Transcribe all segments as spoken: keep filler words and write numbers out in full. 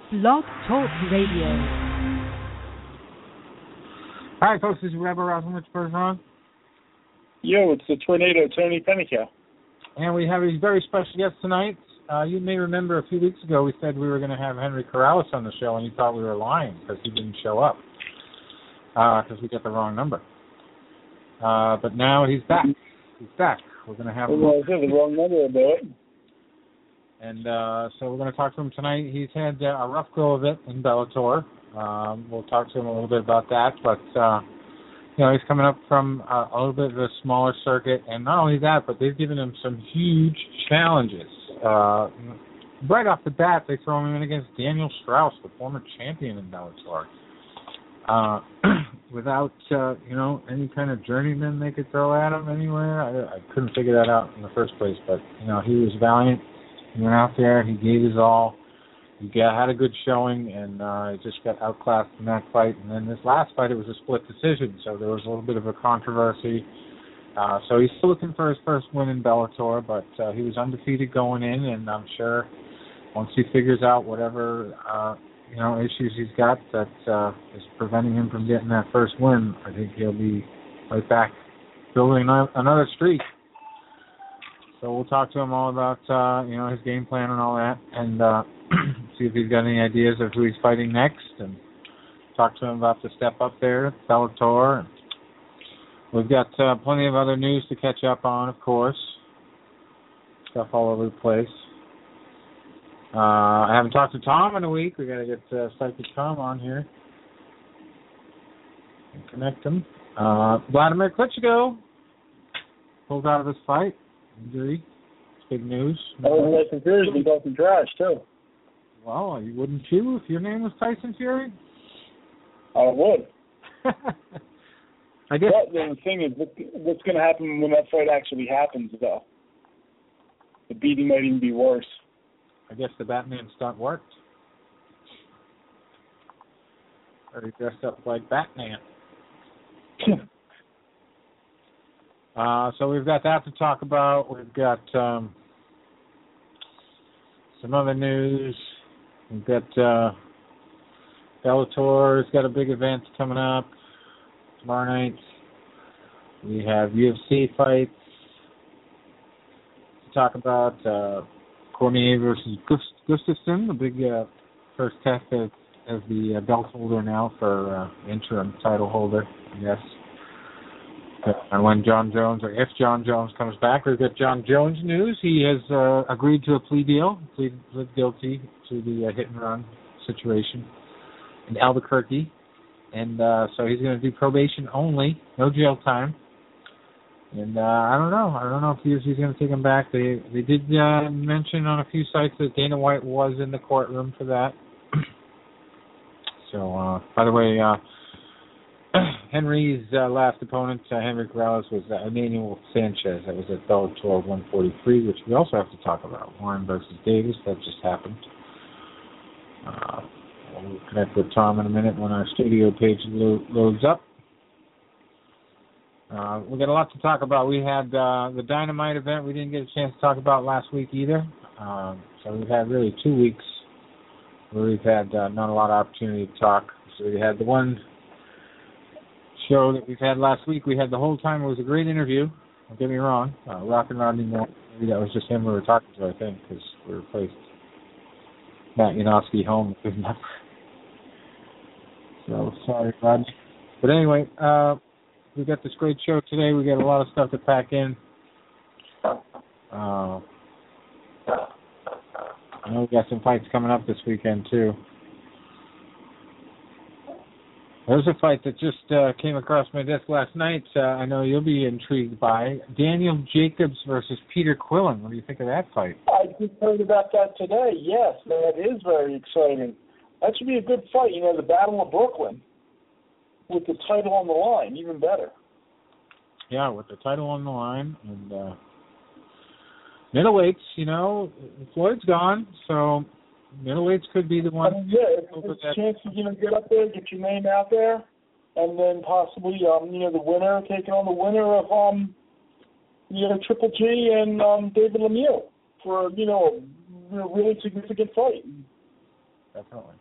Blog Talk Radio. All right, folks, this is Rebel Rousing Rich Bergeron. Yo, it's the Tornado, Tony Penicow. And we have a very special guest tonight. Uh, you may remember a few weeks ago we said we were going to have Henry Corrales on the show, and you thought we were lying because he didn't show up because uh, we got the wrong number. Uh, but now he's back. He's back. We're going to have him. Well, I said the wrong number about it. And uh, so we're going to talk to him tonight. He's had uh, a rough go of it in Bellator. Um, we'll talk to him a little bit about that. But, uh, you know, he's coming up from uh, a little bit of a smaller circuit. And not only that, but they've given him some huge challenges. Uh, right off the bat, they throw him in against Daniel Straus, the former champion in Bellator. Uh, without, uh, you know, any kind of journeyman they could throw at him anywhere. I, I couldn't figure that out in the first place. But, you know, he was valiant. He went out there, he gave his all, he got, had a good showing, and uh, he just got outclassed in that fight. And then this last fight, it was a split decision, so there was a little bit of a controversy. Uh, so he's still looking for his first win in Bellator, but uh, he was undefeated going in, and I'm sure once he figures out whatever uh, you know issues he's got that uh, is preventing him from getting that first win, I think he'll be right back building another streak. So we'll talk to him all about, uh, you know, his game plan and all that, and uh, see if he's got any ideas of who he's fighting next, and talk to him about the step up there at Bellator. And we've got uh, plenty of other news to catch up on, of course. Stuff all over the place. Uh, I haven't talked to Tom in a week. We got to get uh, Psychic Tom on here and connect him. Uh, Vladimir Klitschko pulled out of his fight. Injury. It's big news. Oh, Tyson Fury's been talking trash, too. Well, you wouldn't you if your name was Tyson Fury? I would. I guess. But the thing is, what's going to happen when that fight actually happens, though? The beating might even be worse. I guess the Batman stunt worked. Or he dressed up like Batman. Uh, so we've got that to talk about. We've got um, some other news. We've got uh, Bellator's got a big event coming up tomorrow night. We have U F C fights to talk about. Uh, Cormier versus Gustafsson, the big uh, first test as, as the uh, belt holder now for uh, interim title holder, I guess. And when John Jones, or if John Jones comes back, we've got John Jones news. He has uh, agreed to a plea deal, plead, plead guilty to the uh, hit and run situation in Albuquerque. And uh, so he's going to do probation only, no jail time. And uh, I don't know. I don't know if U F C is going to take him back. They they did uh, mention on a few sites that Dana White was in the courtroom for that. So, uh, by the way, uh, Henry's uh, last opponent, uh, Henry Corrales, was uh, Emmanuel Sanchez. That was at Bellator one forty-three, which we also have to talk about. Warren versus Davis, that just happened. Uh, we'll connect with Tom in a minute when our studio page lo- loads up. Uh, we got a lot to talk about. We had uh, the Dynamite event we didn't get a chance to talk about last week either. Um, so we've had really two weeks where we've had uh, not a lot of opportunity to talk. So we had the one show that we've had last week. We had the whole time. It was a great interview. Don't get me wrong. Uh, Rock and Rodney Moore. Maybe that was just him we were talking to, I think, because we replaced Matt Yanofsky home. So sorry, Rodney. But anyway, uh, we got this great show today. We got a lot of stuff to pack in. Uh, I know we got some fights coming up this weekend, too. There's a fight that just uh, came across my desk last night. Uh, I know you'll be intrigued by. Daniel Jacobs versus Peter Quillen. What do you think of that fight? I just heard about that today. Yes, that is very exciting. That should be a good fight. You know, the Battle of Brooklyn with the title on the line, even better. Yeah, with the title on the line. And uh, middleweights, you know, Floyd's gone, so middleweights could be the one. I mean, yeah, there's a chance you you know get up there, get your name out there, and then possibly um you know the winner taking on the winner of um you know Triple G and um David Lemieux for you know a really significant fight. definitely.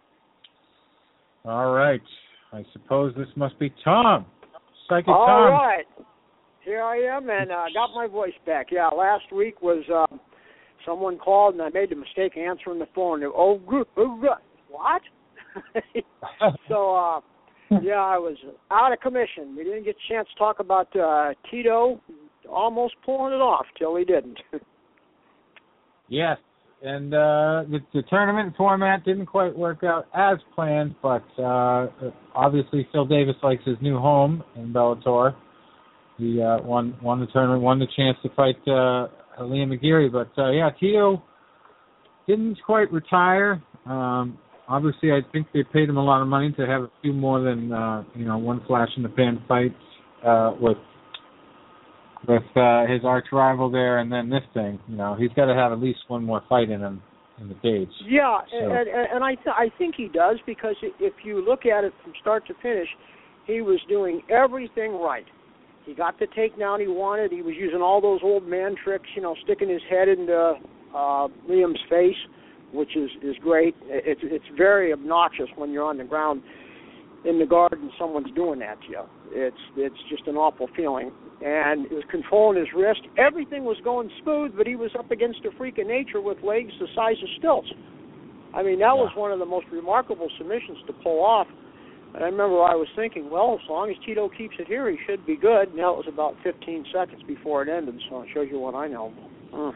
All right. I suppose this must be Tom. Psychic All Tom. All right. Here I am, and I uh, got my voice back. Yeah, last week was uh, someone called, and I made the mistake answering the phone. Oh, good, oh, good. What? so, uh, yeah, I was out of commission. We didn't get a chance to talk about uh, Tito almost pulling it off till he didn't. Yes, and uh, the, the tournament format didn't quite work out as planned, but uh, obviously Phil Davis likes his new home in Bellator. He uh, won won the tournament, won the chance to fight uh, Liam McGeary, but uh, yeah, Tito didn't quite retire. Um, obviously, I think they paid him a lot of money to have a few more than uh, you know one flash in the pan fight uh, with with uh, his arch rival there, and then this thing. You know, he's got to have at least one more fight in him in the cage. Yeah, so. and, and, and I th- I think he does, because if you look at it from start to finish, he was doing everything right. He got the takedown he wanted. He was using all those old man tricks, you know, sticking his head into uh, Liam's face, which is, is great. It's it's very obnoxious when you're on the ground in the guard and someone's doing that to you. It's it's just an awful feeling. And he was controlling his wrist. Everything was going smooth, but he was up against a freak of nature with legs the size of stilts. I mean, that yeah. was one of the most remarkable submissions to pull off. And I remember I was thinking, well, as long as Tito keeps it here, he should be good. And that was about fifteen seconds before it ended, so it shows you what I know. Uh.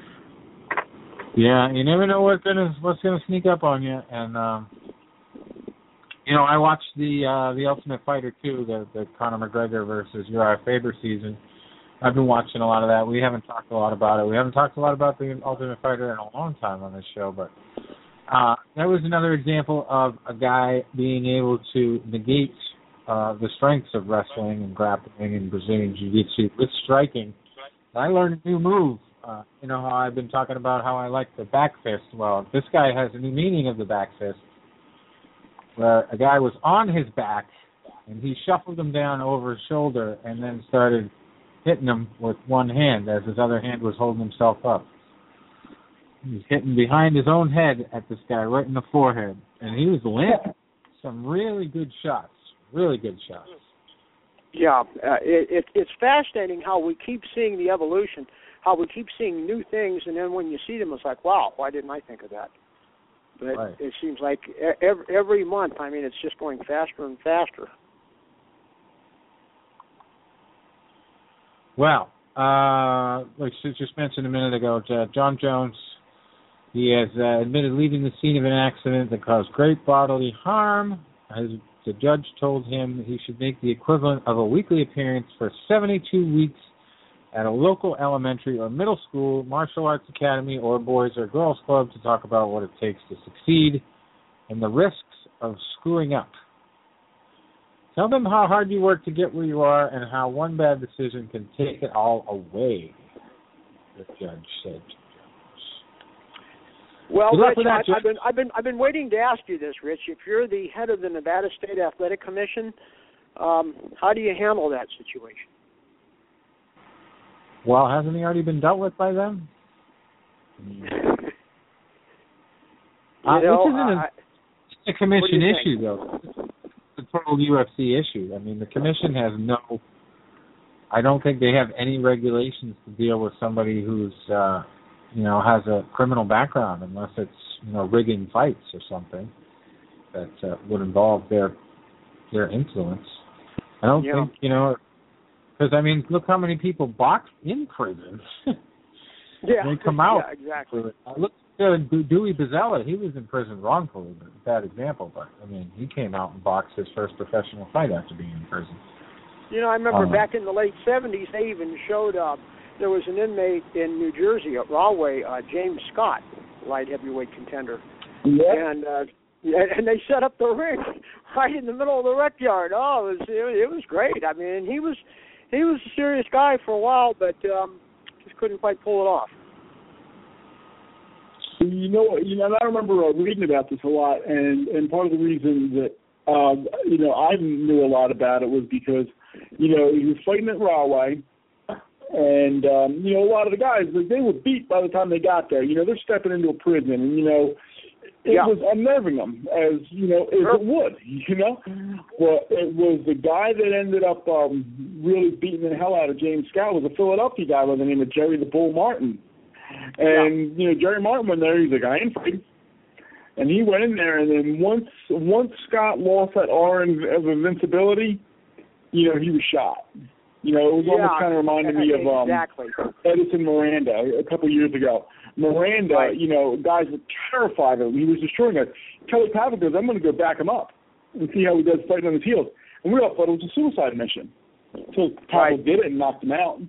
Yeah, you never know what's gonna what's gonna sneak up on you. And um, you know, I watched the uh, the Ultimate Fighter two, the the Conor McGregor versus Uriah Faber season. I've been watching a lot of that. We haven't talked a lot about it. We haven't talked a lot about the Ultimate Fighter in a long time on this show, but. Uh, that was another example of a guy being able to negate uh, the strengths of wrestling and grappling and Brazilian Jiu-Jitsu with striking. I learned a new move. Uh, you know how I've been talking about how I like the back fist. Well, this guy has a new meaning of the back fist, where a guy was on his back and he shuffled him down over his shoulder and then started hitting him with one hand as his other hand was holding himself up. He's hitting behind his own head at this guy right in the forehead. And he was landing some really good shots, really good shots. Yeah, uh, it, it, it's fascinating how we keep seeing the evolution, how we keep seeing new things, and then when you see them, it's like, wow, why didn't I think of that? But right. It seems like every, every month, I mean, it's just going faster and faster. Well, uh, like I just mentioned a minute ago, John Jones, he has uh, admitted leaving the scene of an accident that caused great bodily harm. As the judge told him he should make the equivalent of a weekly appearance for seventy-two weeks at a local elementary or middle school, martial arts academy, or boys or girls club to talk about what it takes to succeed and the risks of screwing up. Tell them how hard you work to get where you are and how one bad decision can take it all away, the judge said. Well, Rich, I, I've been I've been I've been waiting to ask you this, Rich. If you're the head of the Nevada State Athletic Commission, um, how do you handle that situation? Well, hasn't he already been dealt with by them? you uh, know, this isn't a, I, it's a commission issue, think? though. It's a total U F C issue. I mean, the commission has no. I don't think they have any regulations to deal with somebody who's. Uh, you know, has a criminal background, unless it's, you know, rigging fights or something that uh, would involve their their influence. I don't yeah. think, you know, because, I mean, look how many people box in prison. yeah. They come out. Yeah, exactly. Uh, look at Dewey Bizzella. He was in prison wrongfully, but bad example. But, I mean, he came out and boxed his first professional fight after being in prison. You know, I remember um, back in the late seventies, they even showed up. There was an inmate in New Jersey at Rahway, uh, James Scott, light heavyweight contender. Yeah. And uh, and they set up the ring right in the middle of the rec yard. Oh, it was it was great. I mean, he was he was a serious guy for a while, but um, just couldn't quite pull it off. You know, you know, I remember uh, reading about this a lot, and and part of the reason that um, you know I knew a lot about it was because you know he was fighting at Rahway. And, um, you know, a lot of the guys, like, they were beat by the time they got there. You know, they're stepping into a prison. And, you know, it yeah. was unnerving him, as, you know, as sure. it would, you know. But it was the guy that ended up um, really beating the hell out of James Scott was a Philadelphia guy by the name of Jerry the Bull Martin. And, yeah. you know, Jerry Martin went there, he's like, I ain't afraid. And he went in there, and then once once Scott lost that aura of invincibility, you know, he was shot. You know, it was yeah, almost kind of reminded me of um, exactly. Edison Miranda a couple of years ago. Miranda, right. you know, guys were terrified of him. He was destroying us. Kelly Pavitt goes, I'm going to go back him up and see how he does fighting on his heels. And we all thought it was a suicide mission. So Pavitt right. did it and knocked him out.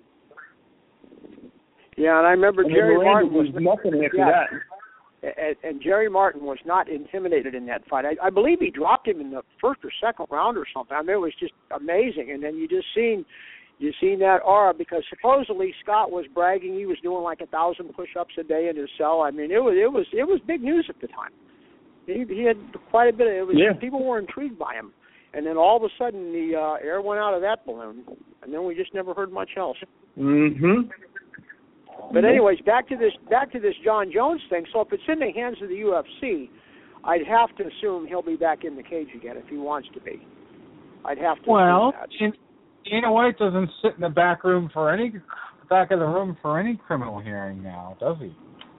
Yeah, and I remember and Jerry Miranda Martin was nothing after yeah. that. And, and Jerry Martin was not intimidated in that fight. I, I believe he dropped him in the first or second round or something. I mean, it was just amazing. And then you just seen, you seen that aura, because supposedly Scott was bragging he was doing like a thousand push-ups a day in his cell. I mean, it was it was it was big news at the time. He, he had quite a bit of it. Was, yeah. People were intrigued by him. And then all of a sudden the uh, air went out of that balloon, and then we just never heard much else. Mm-hmm. But anyways, back to this back to this John Jones thing. So if it's in the hands of the U F C, I'd have to assume he'll be back in the cage again if he wants to be. I'd have to well, assume that. Dana White doesn't sit in the back room for any back of the room for any criminal hearing now, does he?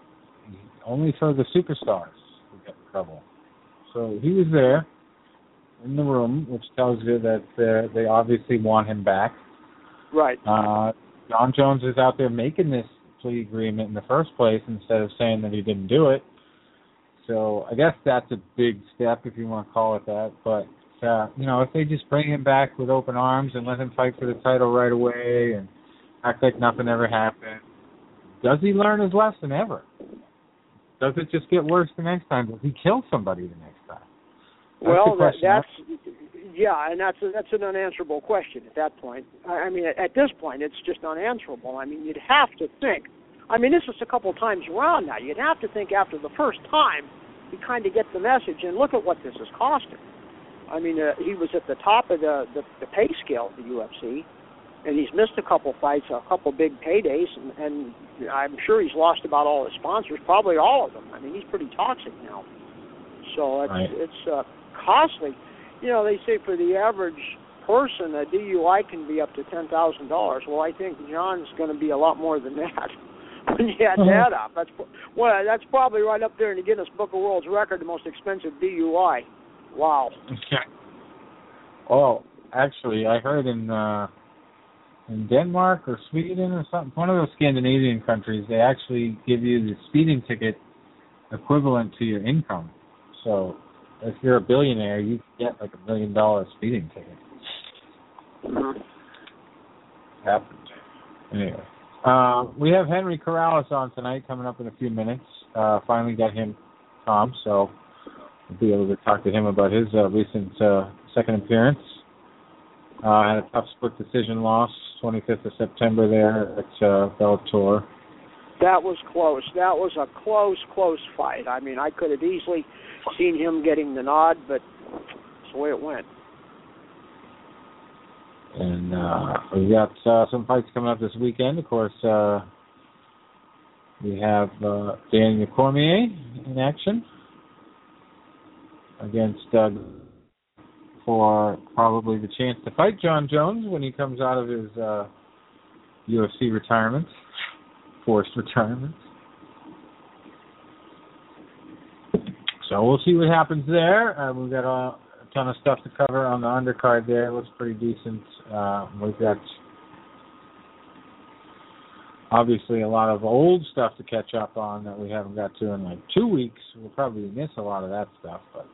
Only for the superstars who get in trouble. So he was there in the room, which tells you that they obviously want him back. Right. Uh, John Jones is out there making this plea agreement in the first place instead of saying that he didn't do it. So I guess that's a big step, if you want to call it that. But, uh, you know, if they just bring him back with open arms and let him fight for the title right away and act like nothing ever happened, does he learn his lesson ever? Does it just get worse the next time? Does he kill somebody the next time? That's well, that, that's... Yeah, and that's a, that's an unanswerable question at that point. I, I mean, at, at this point, it's just unanswerable. I mean, you'd have to think. I mean, this is a couple times around now. You'd have to think after the first time, you kind of get the message and look at what this has cost him. I mean, uh, he was at the top of the, the, the pay scale of the U F C, and he's missed a couple fights, a couple big paydays, and, and I'm sure he's lost about all his sponsors, probably all of them. I mean, he's pretty toxic now. So it's, right. it's uh, costly. You know, they say for the average person, a D U I can be up to ten thousand dollars. Well, I think John's going to be a lot more than that when you add that up. That's well, that's probably right up there in the Guinness Book of World Records, the most expensive D U I. Wow. Okay. Oh, actually, I heard in uh, in Denmark or Sweden or something, one of those Scandinavian countries, they actually give you the speeding ticket equivalent to your income. So if you're a billionaire, you get like a million dollar speeding ticket. Mm-hmm. Happened. Anyway, uh, we have Henry Corrales on tonight, coming up in a few minutes. Uh, finally got him calm, so we'll be able to talk to him about his uh, recent uh, second appearance. Uh, had a tough split decision loss, twenty-fifth of September there at uh, Bellator. That was close. That was a close, close fight. I mean, I could have easily seen him getting the nod, but that's the way it went. And uh, we got uh, some fights coming up this weekend. Of course, uh, we have uh, Daniel Cormier in action against uh, for probably the chance to fight John Jones when he comes out of his uh, U F C retirement, forced retirement. So we'll see what happens there. Uh, we've got a, a ton of stuff to cover on the undercard there. It looks pretty decent. Uh, we've got obviously a lot of old stuff to catch up on that we haven't got to in like two weeks. We'll probably miss a lot of that stuff, but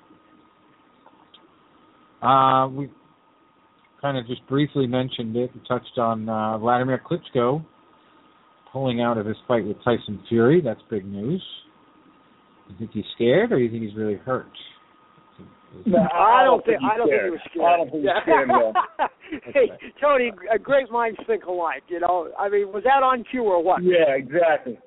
uh, we kind of just briefly mentioned it. We touched on uh, Vladimir Klitschko pulling out of his fight with Tyson Fury. That's big news. You think he's scared, or you think he's really hurt? No, I don't think I don't think he was scared. I don't think he's scared. No. Hey, Tony, great minds think alike. You know, I mean, was that on cue or what? Yeah, exactly.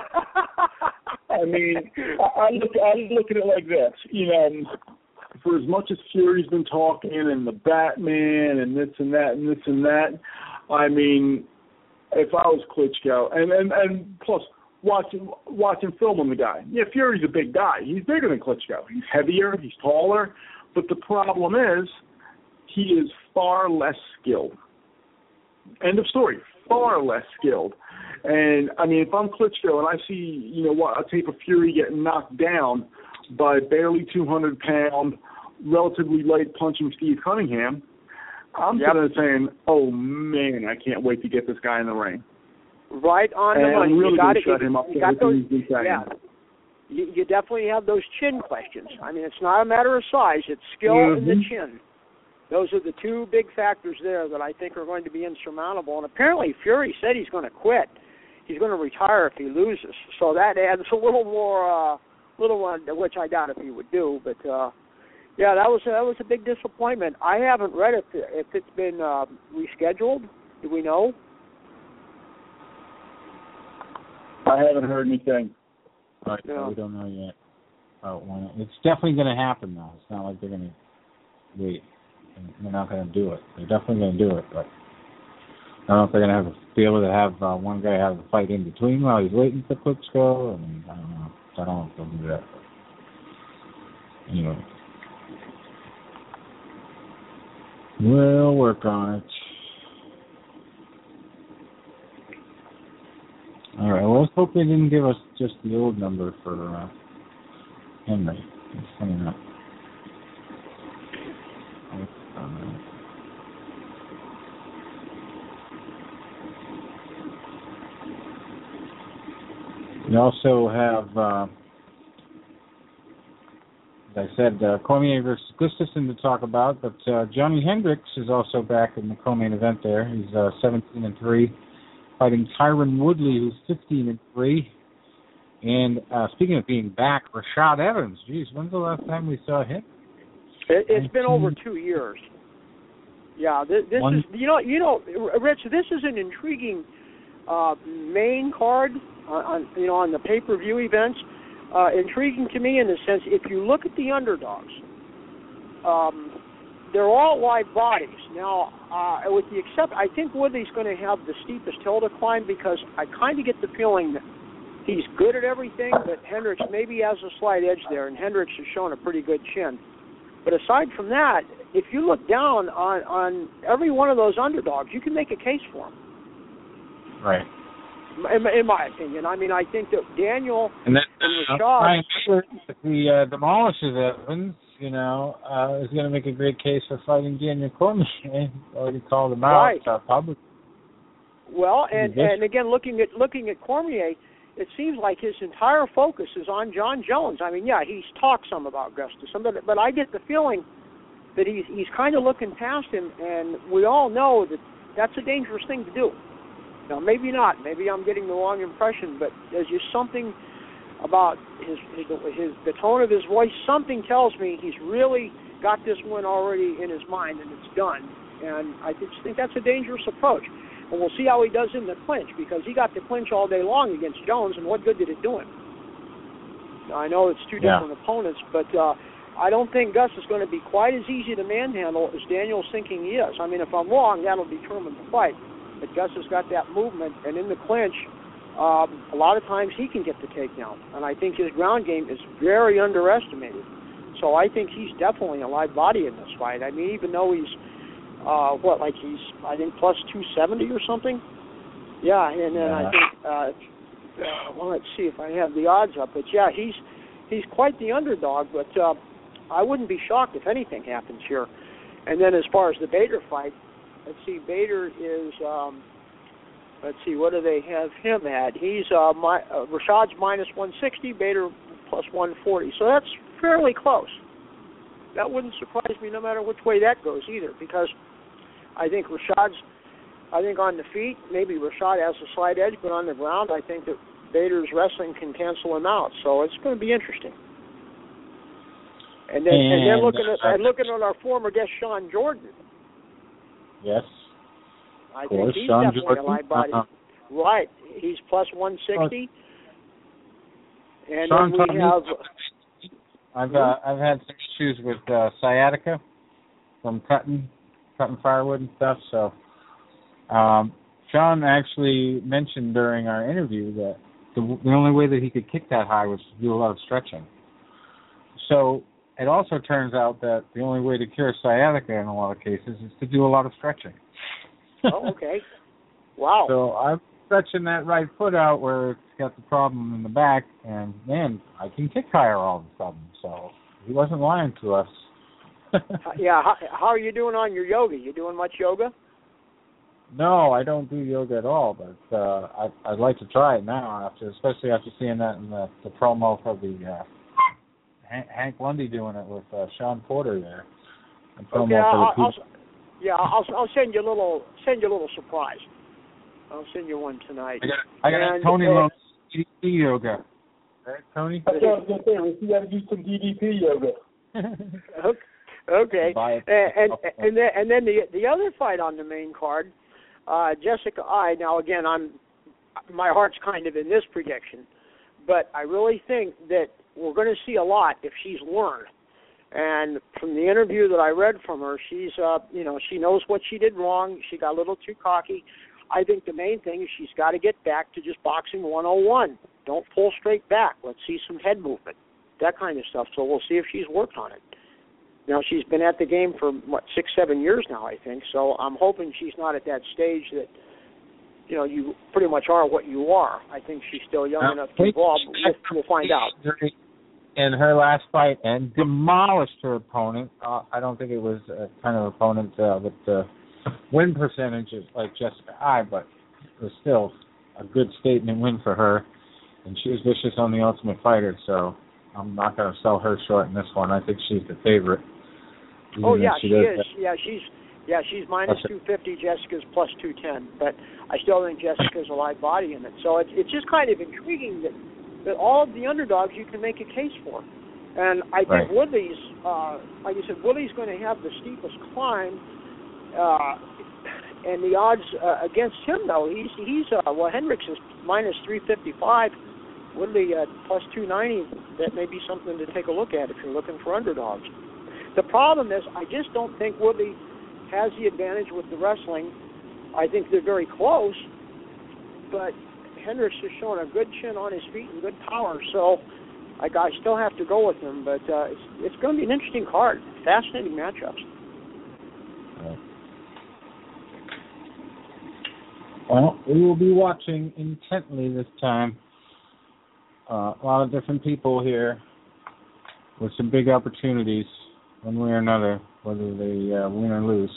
I mean, I, I look I look at it like this. You know, for as much as Fury's been talking and the Batman and this and that and this and that, I mean, if I was Klitschko, and and, and plus, watching watching film on the guy. Yeah, Fury's a big guy. He's bigger than Klitschko. He's heavier. He's taller. But the problem is, he is far less skilled. End of story. Far less skilled. And I mean, if I'm Klitschko and I see, you know, what a tape of Fury getting knocked down by barely two hundred pound, relatively light punching Steve Cunningham, I'm yep. sitting there saying, "Oh man, I can't wait to get this guy in the ring." Right on and the money. I'm really you got to shut him up. You got those, yeah. You, you definitely have those chin questions. I mean, it's not a matter of size; it's skill mm-hmm. and the chin. Those are the two big factors there that I think are going to be insurmountable. And apparently, Fury said he's going to quit. He's going to retire if he loses. So that adds a little more, uh, little one, which I doubt if he would do. But uh, yeah, that was that was a big disappointment. I haven't read it if it's been uh, rescheduled. Do we know? I haven't heard anything. Right, yeah. We don't know yet. Oh, when it's definitely going to happen, though. It's not like they're going to wait. They're not going to do it. They're definitely going to do it, but I don't know if they're going to have be able to have uh, one guy have a fight in between while he's waiting for Klitschko. I mean, I don't know. I don't know if they'll do that. But anyway, we'll work on it. All right. Well, let's hope they didn't give us just the old number for uh, Henry. It's coming up. Um, we also have, uh, as I said, uh, Cormier versus Gustafsson to talk about, but uh, Johnny Hendricks is also back in the co-main event there. He's uh, seventeen and three, fighting Tyron Woodley, who's fifteen and three. And uh, speaking of being back, Rashad Evans. Geez, when's the last time we saw him? It, it's been over two years. Yeah, this, this is you know you know Rich. This is an intriguing uh, main card on, on you know on the pay-per-view events. Uh, intriguing to me in the sense if you look at the underdogs, um, they're all live bodies. Now, uh, with the except, I think Woodley's going to have the steepest hill to climb because I kind of get the feeling that he's good at everything, but Hendricks maybe has a slight edge there, and Hendricks has shown a pretty good chin. But aside from that, if you look down on, on every one of those underdogs, you can make a case for them. Right. In, in my opinion. I mean, I think that Daniel and, then, and uh, Rashad... If he uh, demolishes Evans, you know, uh, is going to make a great case for fighting Daniel Cormier. Already called him out right. uh, publicly. Well, and, and again, looking at looking at Cormier, it seems like his entire focus is on John Jones. I mean, yeah, he's talked some about Gustafsson, but, but I get the feeling that he's he's kind of looking past him, and we all know that that's a dangerous thing to do. Now, maybe not. Maybe I'm getting the wrong impression, but there's just something about his, his, his the tone of his voice. Something tells me he's really got this one already in his mind, and it's done. And I just think that's a dangerous approach. And we'll see how he does in the clinch, because he got the clinch all day long against Jones, and what good did it do him? Now, I know it's two different yeah. opponents, but uh, I don't think Gus is going to be quite as easy to manhandle as Daniel's thinking he is. I mean, if I'm wrong, that'll determine the fight. But Gus has got that movement, and in the clinch, um, a lot of times he can get the takedown. And I think his ground game is very underestimated. So I think he's definitely a live body in this fight. I mean, even though he's Uh, what, like he's, I think, plus two seventy or something? Yeah, and then yeah. I think, uh, uh, well, let's see if I have the odds up. But, yeah, he's he's quite the underdog, but uh, I wouldn't be shocked if anything happens here. And then as far as the Bader fight, let's see, Bader is, um, let's see, what do they have him at? He's, uh, my, uh, Rashad's minus one sixty, Bader plus one forty. So that's fairly close. That wouldn't surprise me no matter which way that goes either, because I think Rashad's, I think on the feet, maybe Rashad has a slight edge, but on the ground, I think that Bader's wrestling can cancel him out. So it's going to be interesting. And then, and, and then looking at, and looking at our former guest, Sean Jordan. Yes. I of think course, he's Sean definitely Jordan. a live body. Uh-huh. Right. He's plus one sixty. And Sean then we have... I've uh, I've had some issues with uh, sciatica from cutting, cutting firewood and stuff. So um, Sean actually mentioned during our interview that the, the only way that he could kick that high was to do a lot of stretching. So it also turns out that the only way to cure sciatica in a lot of cases is to do a lot of stretching. Oh, okay. Wow. So I'm stretching that right foot out where it's got the problem in the back, and, man, I can kick higher all of a sudden. So he wasn't lying to us. Yeah, how, how are you doing on your yoga? You doing much yoga? No, I don't do yoga at all, but uh, I, I'd like to try it now, after, especially after seeing that in the, the promo for the uh, Hank, Hank Lundy doing it with uh, Sean Porter there. The promo Okay, I'll, for the I'll, yeah, I'll I'll send you a little send you a little surprise. I'll send you one tonight. I got, I got and, Tony uh, Lowe's D D P yoga. Right, Tony? That's what I was going to say. We got to do some D D P yoga. Okay, and and, and then and then the the other fight on the main card, uh, Jessica Eye. Now again, I'm my heart's kind of in this prediction, but I really think that we're going to see a lot if she's learned. And from the interview that I read from her, she's uh you know she knows what she did wrong. She got a little too cocky. I think the main thing is she's got to get back to just boxing one oh one. Don't pull straight back. Let's see some head movement, that kind of stuff. So we'll see if she's worked on it. Now, she's been at the game for, what, six, seven years now, I think, so I'm hoping she's not at that stage that, you know, you pretty much are what you are. I think she's still young now, enough to evolve, but we'll, we'll find out. In her last fight, and demolished her opponent. Uh, I don't think it was a kind of opponent uh, with the win percentages like Jessica Eye, but it was still a good statement win for her, and she was vicious on the Ultimate Fighter, so I'm not going to sell her short in this one. I think she's the favorite. Oh yeah, she, she is. That. Yeah, she's yeah she's minus two fifty. Jessica's plus two ten. But I still think Jessica's a live body in it. So it's it's just kind of intriguing that that all of the underdogs you can make a case for. And I think right. Woodley's, uh, like you said, Woodley's going to have the steepest climb. Uh, and the odds uh, against him, though, he's he's uh, well Hendricks is minus three fifty five. Woodley at plus two ninety. That may be something to take a look at if you're looking for underdogs. The problem is, I just don't think Woodley has the advantage with the wrestling. I think they're very close, but Hendricks has shown a good chin on his feet and good power, so I, I still have to go with him. But uh, it's, it's going to be an interesting card, fascinating matchups. Well, we will be watching intently this time. Uh, a lot of different people here with some big opportunities, one way or another, whether they uh, win or lose.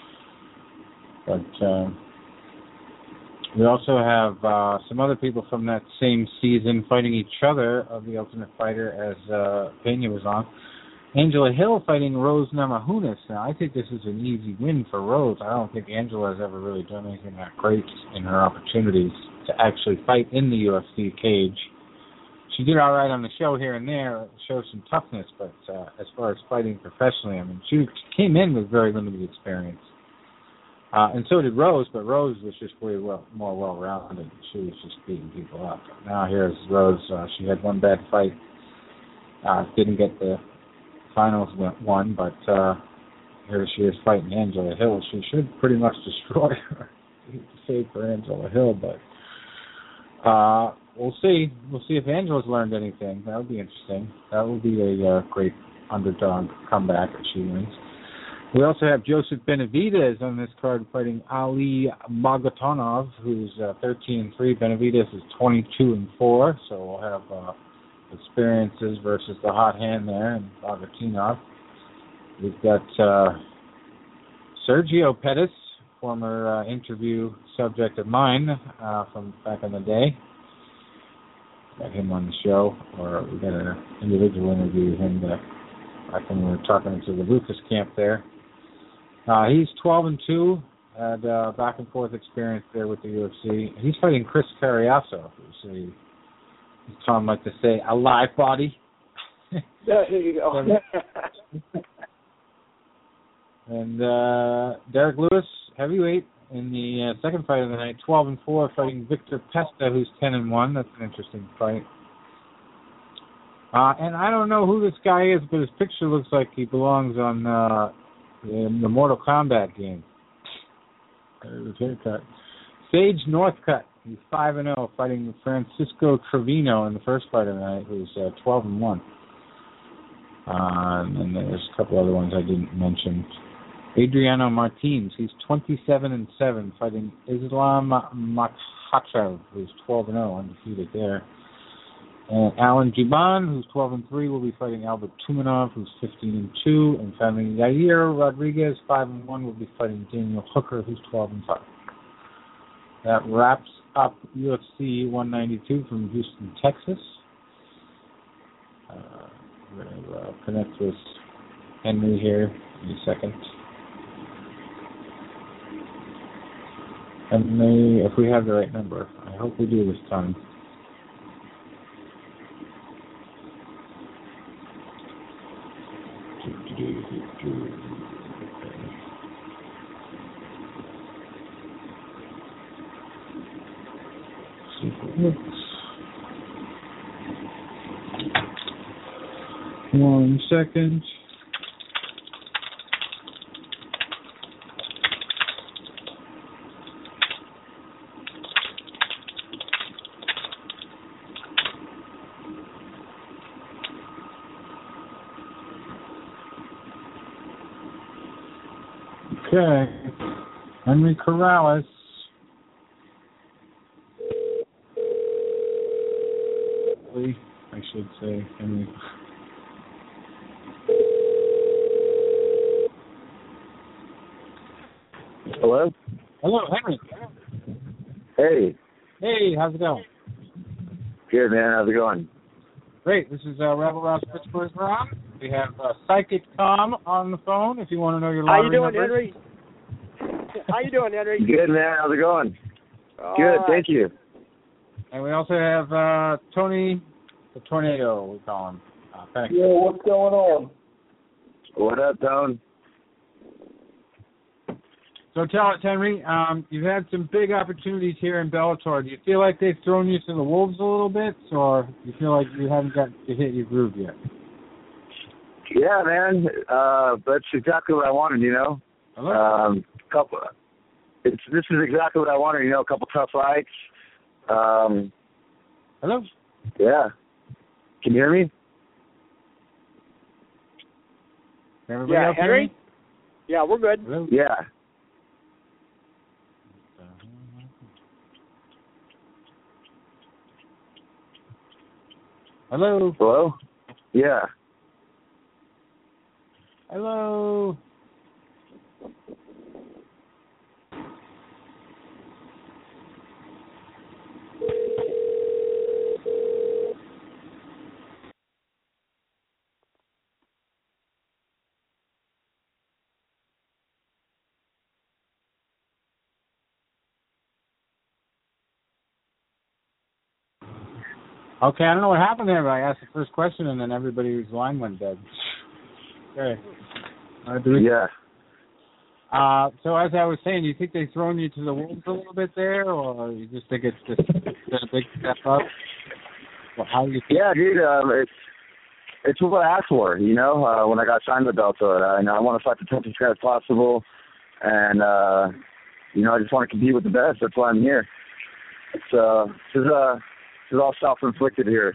But uh, we also have uh, some other people from that same season fighting each other of the Ultimate Fighter as uh, Pena was on. Angela Hill fighting Rose Namajunas. Now, I think this is an easy win for Rose. I don't think Angela has ever really done anything that great in her opportunities to actually fight in the U F C cage. She did all right on the show here and there, showed some toughness, but uh, as far as fighting professionally, I mean, she came in with very limited experience. Uh, and so did Rose, but Rose was just way well, more well-rounded. She was just beating people up. Now here's Rose. Uh, she had one bad fight, uh, didn't get the finals won, but uh, here she is fighting Angela Hill. She should pretty much destroy her. Save for Angela Hill, but uh, we'll see. We'll see if Angela's learned anything. That would be interesting. That would be a uh, great underdog comeback if she wins. We also have Joseph Benavidez on this card fighting Ali Magatonov, who's uh, thirteen and three. Benavidez is twenty-two and four, so we'll have uh, experiences versus the hot hand there, and Magatonov. We've got uh, Sergio Pettis, former uh, interview subject of mine uh, from back in the day. Got him on the show, or we got an individual interview with him back, back when we were talking to the Lucas camp there. Uh, he's twelve and two, had uh, back and forth experience there with the U F C. He's fighting Chris Carriazo, who's a, as Tom like to say, a live body. There you go. And uh, Derek Lewis, heavyweight, in the uh, second fight of the night, twelve and four, fighting Victor Pesta, who's ten and one. That's an interesting fight. Uh, and I don't know who this guy is, but his picture looks like he belongs on uh, in the Mortal Kombat game. There's his haircut. Sage Northcutt He's five and zero, fighting Francisco Trevino in the first fight of the night, who's uh, twelve and one. Uh, and then there's a couple other ones I didn't mention. Adriano Martins, he's twenty-seven and seven, fighting Islam Makhachev, who's twelve and zero, undefeated there. And Alan Giban, who's twelve and three, will be fighting Albert Tumanov, who's fifteen and two. And finally, Yair Rodriguez, five and one, will be fighting Daniel Hooker, who's twelve and five. That wraps up U F C one ninety-two from Houston, Texas. Uh, we're going to uh, connect with Henry here in a second. Henry, if we have the right number. I hope we do this time. One second. Okay. Henry Corrales. I should say Henry. Hello? Hello, Henry. Hey. Hey, how's it going? Good, man. How's it going? Great. This is uh, Rebel Rouse Pittsburgh Ron. We have uh, Psychic Tom on the phone if you want to know your lottery How you doing, number. Henry? How you doing, Henry? Good, man. How's it going? All Good, right. thank you. And we also have uh, Tony the Tornado, we call him. Uh, thanks. Yeah, what's going on? What up, Tone? So tell us, Henry, um, you've had some big opportunities here in Bellator. Do you feel like they've thrown you to the wolves a little bit, or do you feel like you haven't got to hit your groove yet? Yeah, man. Uh, that's exactly what I wanted, you know? Hello? Um, couple. It's This is exactly what I wanted, you know, a couple tough fights. Um, Hello? yeah. Can you hear me? Everybody Yeah, else hear Henry? me? Yeah, we're good. Hello? Yeah. Hello? Hello? Yeah. Hello? Okay, I don't know what happened there, but I asked the first question and then everybody's line went dead. Okay. Uh, do we, Yeah. uh, so as I was saying, do you think they've thrown you to the wolves a little bit there, or you just think it's just it's been a big step up? Well, how do you think? Yeah, dude, um, it's it's what I asked for, you know, uh, when I got signed with Bellator. I, you know, I want to fight the toughest guy possible, and, uh, you know, I just want to compete with the best. That's why I'm here. It's, uh, this is, uh, this is all self-inflicted here.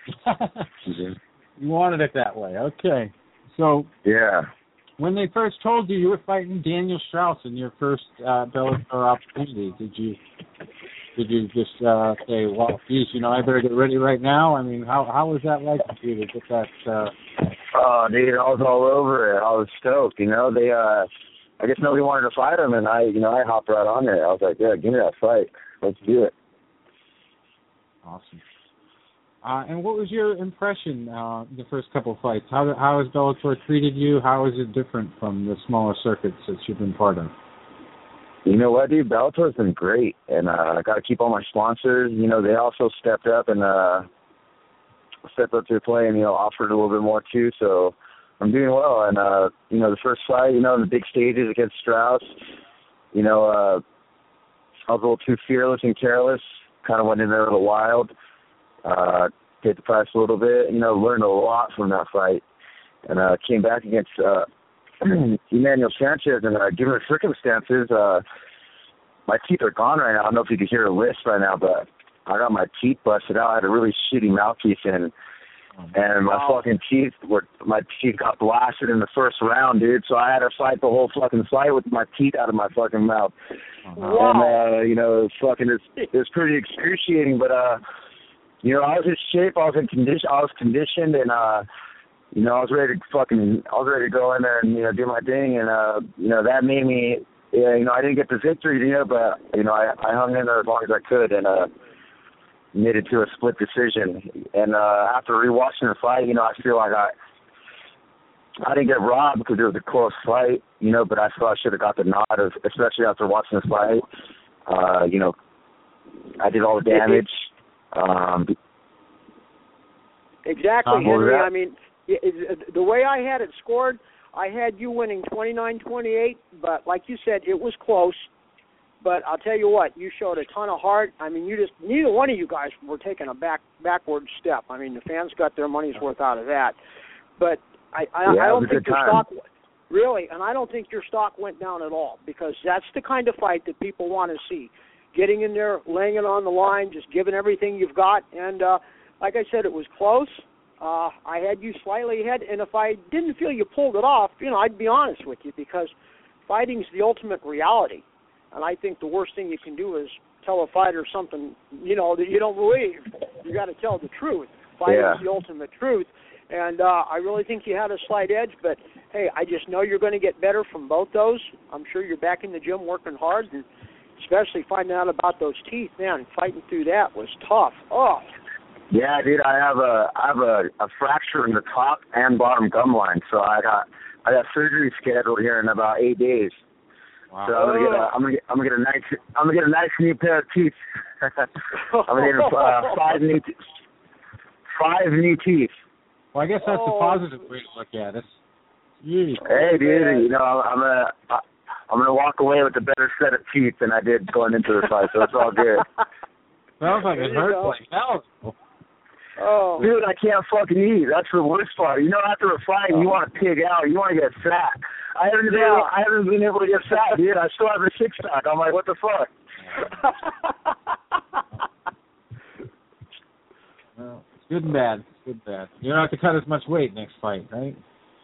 You wanted it that way. Okay. So Yeah. when they first told you you were fighting Daniel Strauss in your first uh, Bellator opportunity, did you did you just uh, say, well, geez, you know, I better get ready right now? I mean, how how was that like for you to get that? Uh... Oh, dude, I was all over it. I was stoked, you know. They, uh, I guess nobody wanted to fight him, and I, you know, I hopped right on it. I was like, yeah, give me that fight. Let's do it. Awesome. Uh, and what was your impression uh, the first couple of fights? How how has Bellator treated you? How is it different from the smaller circuits that you've been part of? You know what, dude? Bellator's been great, and uh, I got to keep all my sponsors. You know, they also stepped up and uh, stepped up to the play and, you know, offered a little bit more too. So I'm doing well. And, uh, you know, the first fight, you know, the big stages against Strauss, you know, uh, I was a little too fearless and careless. Kind of went in there a little wild. Uh, paid the price a little bit. You know, learned a lot from that fight. And uh, came back against uh, Emmanuel Sanchez, and uh, given the circumstances, uh, my teeth are gone right now. I don't know if you can hear a list right now, but I got my teeth busted out. I had a really shitty mouthpiece in, and my wow. fucking teeth were my teeth got blasted in the first round, dude. So I had to fight the whole fucking fight with my teeth out of my fucking mouth. Wow. And uh, you know, it was fucking it's it was pretty excruciating, but uh, you know, I was in shape. I was in condition. I was conditioned, and uh, you know, I was ready to fucking. I was ready to go in there and you know do my thing, and uh, you know, that made me. Yeah, you know, I didn't get the victory, you know, but you know, I I hung in there as long as I could, and uh. made it to a split decision. And uh, after rewatching the fight, you know, I feel like I I didn't get robbed because it was a close fight, you know, but I feel I should have got the nod, of, especially after watching the fight. Uh, you know, I did all the damage. Um, exactly, Henry. I mean, the way I had it scored, I had you winning twenty-nine twenty-eight, but like you said, it was close. But I'll tell you what, you showed a ton of heart. I mean, you just neither one of you guys were taking a back backward step. I mean, the fans got their money's worth out of that. But I, I, yeah, I don't think your time. stock really, and I don't think your stock went down at all because that's the kind of fight that people want to see. Getting in there, laying it on the line, just giving everything you've got. And uh, like I said, it was close. Uh, I had you slightly ahead, and if I didn't feel you pulled it off, you know, I'd be honest with you because fighting's the ultimate reality. And I think the worst thing you can do is tell a fighter something, you know, that you don't believe. You got to tell the truth. Fighting yeah. is the ultimate truth. And uh, I really think you had a slight edge, but, hey, I just know you're going to get better from both those. I'm sure you're back in the gym working hard, and especially finding out about those teeth. Man, fighting through that was tough. Oh. Yeah, dude, I have a I have a, a fracture in the top and bottom gum line, so I got I got surgery scheduled here in about eight days. Wow. So I'm gonna get a I'm gonna get I'm gonna get a nice I'm gonna get a nice new pair of teeth. I'm gonna get uh, five new te- five new teeth. Well, I guess that's oh. the positive way to look at it. Jeez. Hey, dude, you know I'm gonna I'm gonna walk away with a better set of teeth than I did going into the fight, so it's all good. Sounds like it hurts like hell. Oh. Dude, I can't fucking eat. That's the worst part. You know, after a fight, oh. you want to pig out. You want to get fat. I haven't been able, I haven't been able to get fat, dude. I still have a six pack. I'm like, what the fuck? Well, it's good and bad. It's good and bad. You don't have to cut as much weight next fight, right?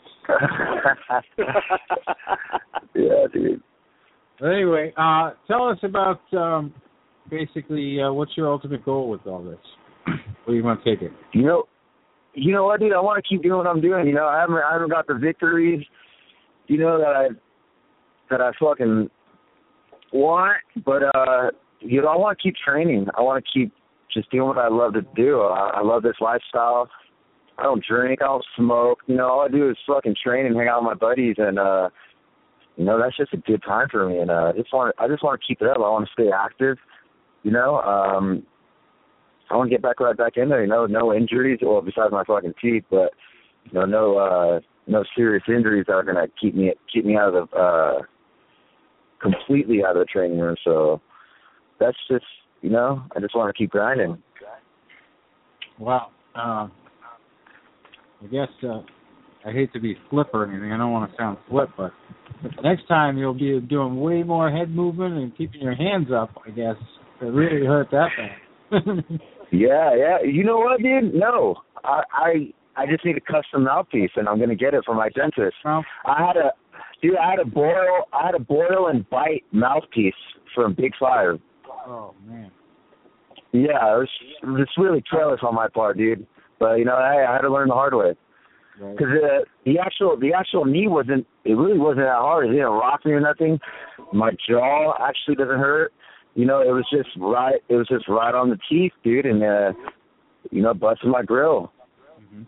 Yeah, dude. But anyway, uh, tell us about um, basically uh, what's your ultimate goal with all this? Where do you want to take it? You know, you know what, dude? I want to keep doing what I'm doing. You know, I haven't, I haven't got the victories, you know, that I that I fucking want, but uh, you know, I want to keep training. I want to keep just doing what I love to do. I, I love this lifestyle. I don't drink. I don't smoke. You know, all I do is fucking train and hang out with my buddies, and uh, you know, that's just a good time for me. And uh, I just want, I just want to keep it up. I want to stay active. You know. Um, I want to get back right back in there, you know, no injuries, well, besides my fucking teeth, but, you know, no uh, no serious injuries that are going to keep me keep me out of the, uh, completely out of the training room. So that's just, you know, I just want to keep grinding. Wow. Uh, I guess uh, I hate to be flip or anything. I don't want to sound flip, but next time you'll be doing way more head movement and keeping your hands up, I guess. It really hurt that bad. Yeah, yeah. You know what, dude? No, I, I, I just need a custom mouthpiece, and I'm gonna get it from my dentist. Well, I had a, dude. I had a boil. I had a boil and bite mouthpiece from Big Five. Oh man. Yeah, it was, it was really careless on my part, dude. But you know, I, I had to learn the hard way. Because right. uh, the actual, the actual knee wasn't. It really wasn't that hard. It didn't rock me or nothing. My jaw actually doesn't hurt. You know, it was just right. It was just right on the teeth, dude, and uh, you know, busted my grill. Mm-hmm.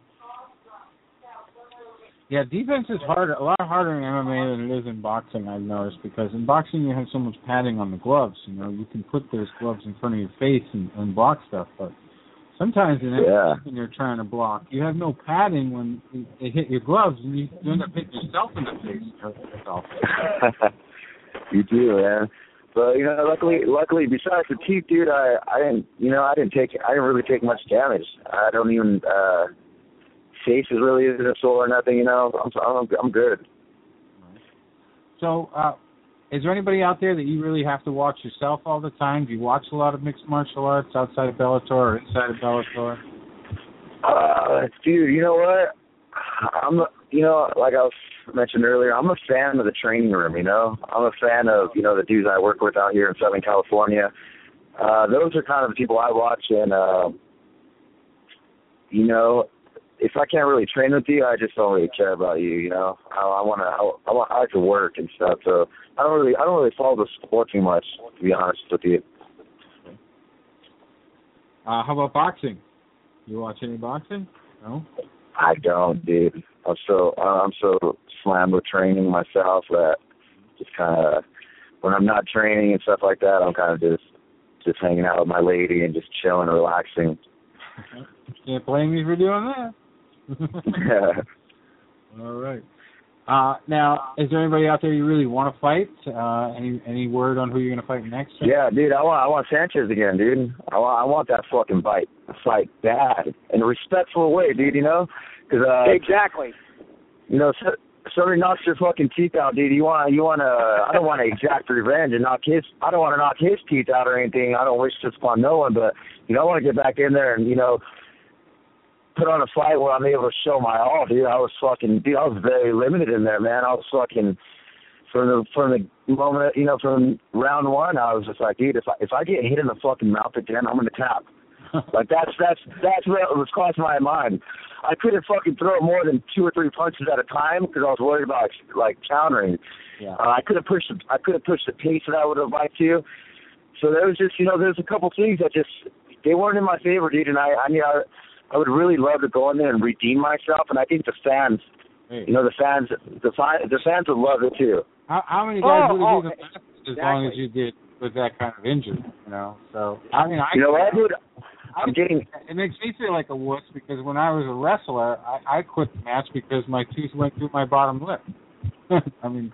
Yeah, defense is harder, a lot harder in M M A than it is in boxing. I've noticed because in boxing you have so much padding on the gloves. You know, you can put those gloves in front of your face and, and block stuff, but sometimes in yeah. when you're trying to block, you have no padding when they hit your gloves, and you end up hitting yourself in the face. You do, man. But you know, luckily, luckily, besides the teeth, dude, I, I didn't, you know, I didn't take, I didn't really take much damage. I don't even, uh, face is really isn't sore or nothing. You know, I'm, I'm, I'm good. So, uh, is there anybody out there that you really have to watch yourself all the time? Do you watch a lot of mixed martial arts outside of Bellator or inside of Bellator? Uh, dude, you know what? I'm, a, you know, like I was mentioned earlier, I'm a fan of the training room. You know, I'm a fan of you know the dudes I work with out here in Southern California. Uh, those are kind of the people I watch, and uh, you know, if I can't really train with you, I just don't really care about you. You know, I, I want to, I, I, want, I like to work and stuff. So I don't really, I don't really follow the sport too much, to be honest with you. Uh, how about boxing? You watch any boxing? No. I don't, dude. I'm so, uh, I'm so slammed with training myself that just kind of, when I'm not training and stuff like that, I'm kind of just, just hanging out with my lady and just chilling, relaxing. Can't blame me for doing that. All right. Uh, now, is there anybody out there you really want to fight? Uh, any any word on who you're going to fight next? Yeah, dude, I want I want Sanchez again, dude. I want I want that fucking fight, fight bad in a respectful way, dude. You know, because uh, exactly. You know, so, somebody knocks your fucking teeth out, dude. You want you want to? I don't want to exact revenge and knock his. I don't want to knock his teeth out or anything. I don't wish this upon no one, but you know, I want to get back in there and you know. Put on a fight where I'm able to show my all, dude. I was fucking, dude, I was very limited in there, man. I was fucking, from the from the moment, you know, from round one, I was just like, dude, if I if I get hit in the fucking mouth again, I'm gonna tap. Like that's that's that's what was crossing my mind. I couldn't fucking throw more than two or three punches at a time because I was worried about like countering. Yeah. Uh, I couldn't push the I couldn't push the pace that I would have liked to. So there was just, you know, there's a couple things that just they weren't in my favor, dude. And I I mean I. I would really love to go in there and redeem myself, and I think the fans, hey. you know, the fans, the, the fans would love it too. How, how many guys oh, would oh, have even exactly. as long as you did with that kind of injury, you know? So I mean, I you know what, dude? I'm I, getting. It makes me feel like a wuss because when I was a wrestler, I, I quit the match because my tooth went through my bottom lip. I mean,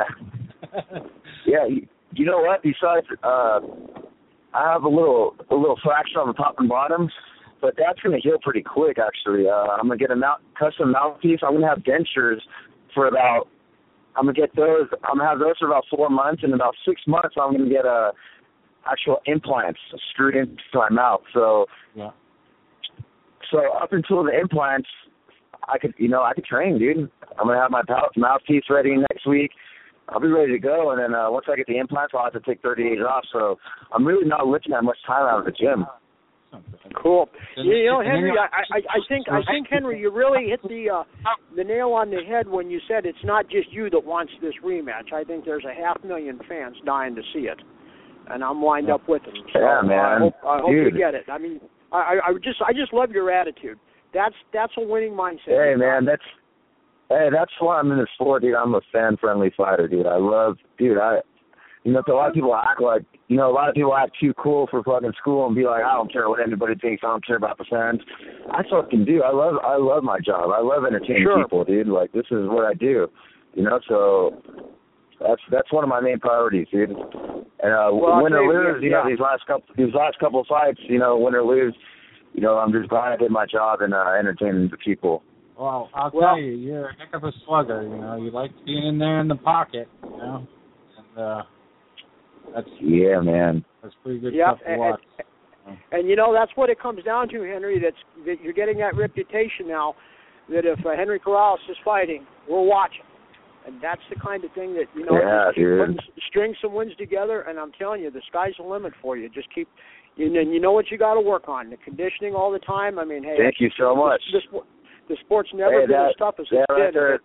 yeah, you, you know what? Besides, uh, I have a little a little fracture on the top and bottom. But that's going to heal pretty quick, actually. Uh, I'm going to get a mouth, custom mouthpiece. I'm going to have dentures for about, I'm going to get those, I'm going to have those for about four months. And in about six months, I'm going to get uh, actual implants screwed into my mouth. So, yeah. So up until the implants, I could, you know, I could train, dude. I'm going to have my mouthpiece ready next week. I'll be ready to go. And then uh, once I get the implants, I'll have to take thirty days off. So I'm really not looking at much time out of the gym. Cool. You know, Henry, I, I, I think I think Henry, you really hit the uh, the nail on the head when you said it's not just you that wants this rematch. I think there's a half million fans dying to see it, and I'm lined up with them. So yeah, man. I hope, I hope you Dude. get it. I mean, I, I just I just love your attitude. That's that's a winning mindset. Hey, man, that's hey, that's why I'm in the sport, dude. I'm a fan-friendly fighter, dude. I love, dude. I. You know, a lot of people act like, you know, a lot of people act too cool for fucking school and be like, I don't care what anybody thinks. I don't care about the fans. I fucking do. I love, I love my job. I love entertaining sure. people, dude. Like, this is what I do. You know, so that's that's one of my main priorities, dude. And uh, well, win or lose, yeah. you know, these last couple, these last couple of fights, you know, win or lose, you know, I'm just glad I did my job and uh, entertaining the people. Well, I'll well, tell you, you're a heck of a slugger. You know, you like being in there in the pocket. You know, and. uh That's yeah, man. That's pretty good yep, stuff to and, watch. And, and you know that's what it comes down to, Henry. That's that you're getting that reputation now. That if uh, Henry Corrales is fighting, we're watching, and that's the kind of thing that you know. Yeah, just keep dude. putting, string some wins together, and I'm telling you, the sky's the limit for you. Just keep, you know, you know what you got to work on. The conditioning all the time. I mean, hey. Thank you so much. The, the, the sport's never hey, been that, as tough as that it's right been. There,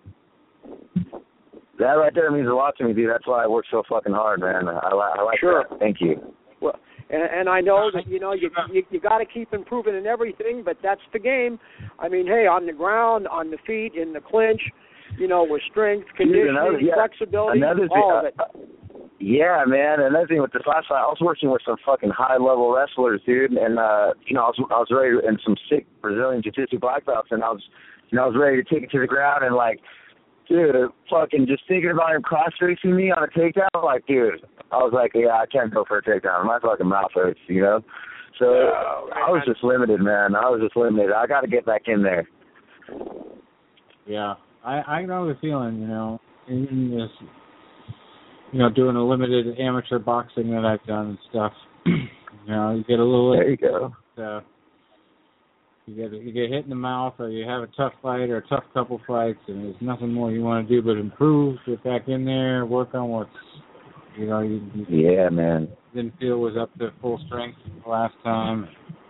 that right there means a lot to me, dude. That's why I work so fucking hard, man. I, I like sure. that. Thank you. Well, and, and I know that you know you you, you got to keep improving in everything, but that's the game. I mean, hey, on the ground, on the feet, in the clinch, you know, with strength, conditioning, another, yeah, flexibility, another thing, all of it. Uh, yeah, man. Another thing with this last fight, I was working with some fucking high level wrestlers, dude, and uh, you know, I was I was ready to, and some sick Brazilian jiu-jitsu black belts, and I was, you know, I was ready to take it to the ground and like. Dude, fucking just thinking about him cross-facing me on a takedown, like, dude, I was like, yeah, I can't go for a takedown. My fucking mouth hurts, you know? So oh, I was just limited, man. I was just limited. I got to get back in there. Yeah, I, I know the feeling, you know. In this, you know, doing a limited amateur boxing that I've done and stuff. You know, you get a little. There you go. Uh, you get you get hit in the mouth, or you have a tough fight or a tough couple fights, and there's nothing more you want to do but improve, get back in there, work on what's, you know, you, you yeah, man. didn't feel was up to full strength the last time.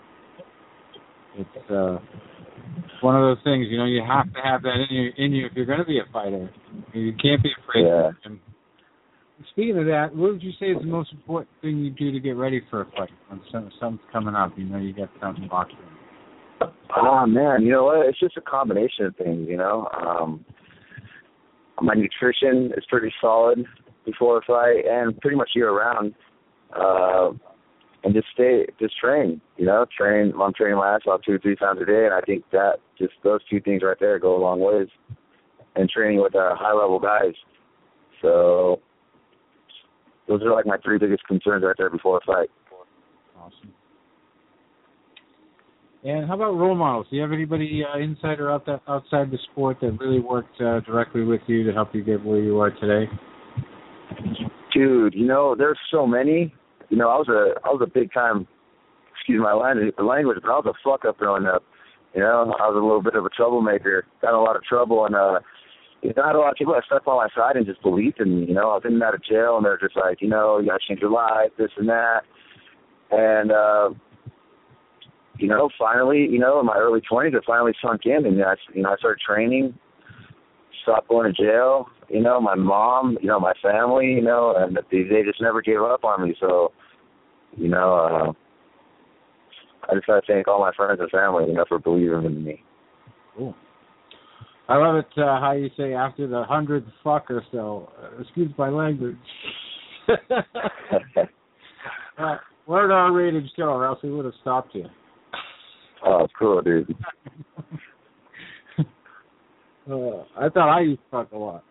It's uh, one of those things, you know, you have to have that in you, in you if you're going to be a fighter. You can't be afraid. Yeah. And speaking of that, what would you say is the most important thing you do to get ready for a fight? When some, something's coming up, you know, you got something locked in. Oh, man, you know what? It's just a combination of things, you know. Um, my nutrition is pretty solid before a fight and pretty much year-round. Uh, and just stay, just train, you know, train. I'm training my ass off two or three times a day, and I think that just those two things right there go a long ways. And training with uh, high-level guys. So those are like my three biggest concerns right there before a fight. Awesome. And how about role models? Do you have anybody uh, inside or out that, outside the sport that really worked uh, directly with you to help you get where you are today? Dude, you know, there's so many. You know, I was a I was a big time, excuse my language, language, but I was a fuck up growing up. You know, I was a little bit of a troublemaker, got in a lot of trouble, and uh, you know, I had a lot of people that stepped on my side and just believed in me. You know, I was in and out of jail, and they're just like, you know, you gotta change your life, this and that, and. uh You know, finally, you know, in my early twenties, it finally sunk in, and I, you know, I started training, stopped going to jail. You know, my mom, you know, my family, you know, and they, they just never gave up on me. So, you know, uh, I just got to thank all my friends and family, you know, for believing in me. Cool. I love it uh, how you say after the hundredth fuck or so. Uh, excuse my language. uh, we're an R-rated show, or else we would have stopped you. Oh, cool, dude. uh, I thought I used to fuck a lot.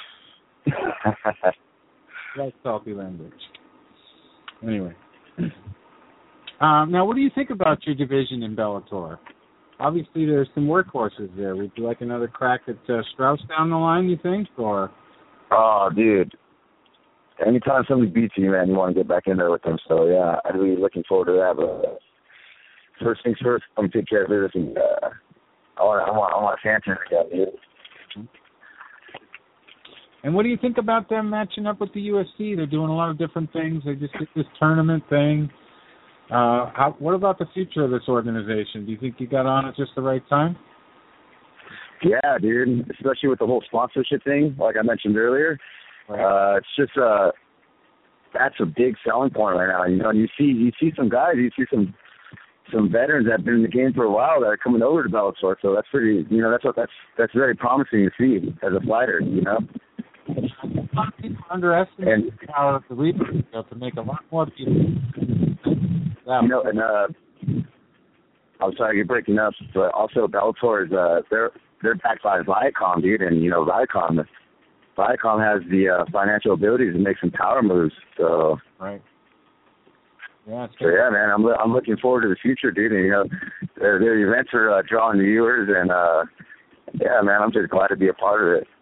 That's salty language. Anyway. Um, now, what do you think about your division in Bellator? Obviously, there's some workhorses there. Would you like another crack at uh, Strauss down the line, you think? Or? Oh, dude. Anytime somebody beats you, man, you want to get back in there with them. So, yeah, I'd be looking forward to that. But first things first, I'm going to take care of business. And, uh, I want I want, I want Sanchez again, dude. And what do you think about them matching up with the U F C? They're doing a lot of different things. They just did this tournament thing. Uh, how, what about the future of this organization? Do you think you got on at just the right time? Yeah, dude, especially with the whole sponsorship thing, like I mentioned earlier. Right. Uh, it's just uh, that's a big selling point right now. You know, and you see you see some guys, you see some some veterans that have been in the game for a while that are coming over to Bellator. So that's pretty, you know, that's what that's that's very promising to see as a fighter. You know. A lot of people underestimate and, the power of the leadership to make a lot more people. You know, and uh, I'm sorry you're breaking up, but also Bellator is uh, they're they're backed by Viacom, dude, and you know Viacom, Viacom has the uh, financial ability to make some power moves. So right. Yeah, so yeah, man, I'm I'm looking forward to the future, dude. And, you know, their, their events are uh, drawing viewers, and uh, yeah, man, I'm just glad to be a part of it.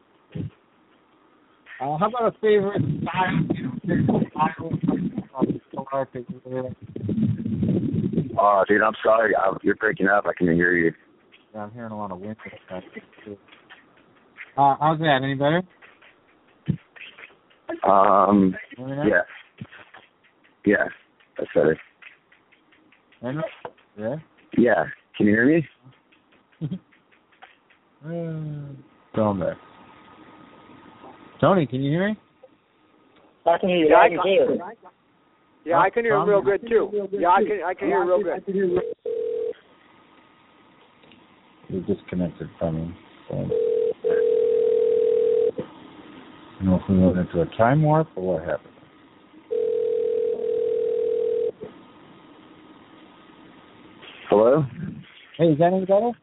Uh, how about a favorite style? Oh, dude, I'm sorry. I, you're breaking up. I can hear you. Yeah, I'm hearing a lot of wind. Uh, how's that? Any better? Um, yeah. Yeah, that's better. Yeah? Yeah. Can you hear me? uh, Tell me. Tony, can you hear me? I can hear you. Yeah, I I can can, hear you. yeah, I can hear him real good too. Yeah, I can I can hear real good. We're disconnected from him. So. I don't know if we went into a time warp or what happened. Hello? Hey, is that any better?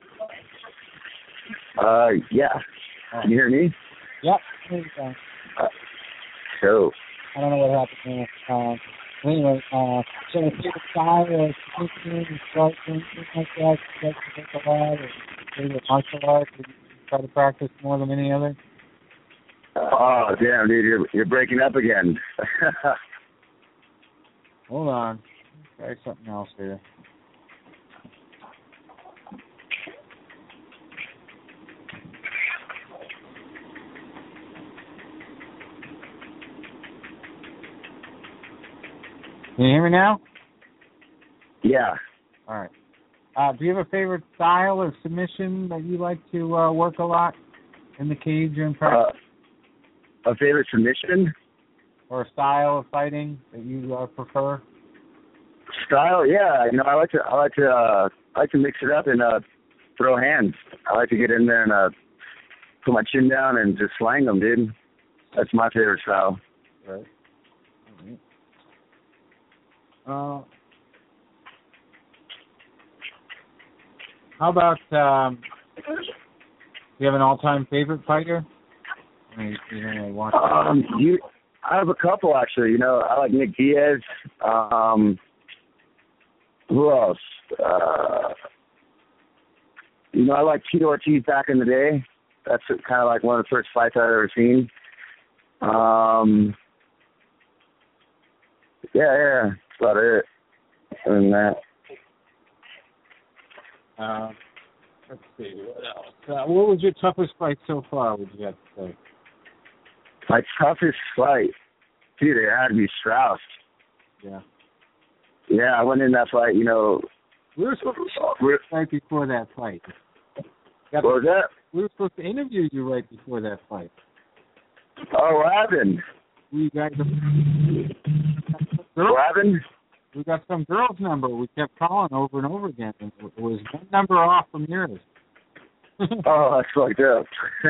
Uh, yeah. Oh. Can you hear me? Yep. Here we go. Uh, so. I don't know what happened there. Uh, anyway, uh, so if you're a guy or something and start doing things like that, you like to make a lot or maybe a martial art, or you try to practice more than any other? Oh, damn, dude, you're you're breaking up again. Hold on. Try something else here. Can you hear me now? Yeah. All right. Uh, do you have a favorite style or submission that you like to uh, work a lot in the cage or in practice? Uh, a favorite submission? Or a style of fighting that you uh, prefer? Style, yeah. You know, I like to, I like to, uh, I like to mix it up and uh, throw hands. I like to get in there and uh, put my chin down and just slang them, dude. That's my favorite style. Right. Uh, how about, um, do you have an all-time favorite fighter? I mean, you don't really want um, you, I have a couple, actually. You know, I like Nick Diaz. Um, who else? Uh, you know, I like Tito Ortiz back in the day. That's kind of like one of the first fights I've ever seen. Um, yeah, yeah, that's about it. Other than that. Uh, let's see. What else? Uh, what was your toughest fight so far, would you have to say? My toughest fight? Dude, it had to be Strauss. Yeah. Yeah, I went in that fight, you know. We were supposed to right before that fight. What was that? We were supposed to interview you right before that fight. Oh, what happened? We got the What happened? We got some girl's number. We kept calling over and over again. It was one number off from yours. Oh, that's fucked up.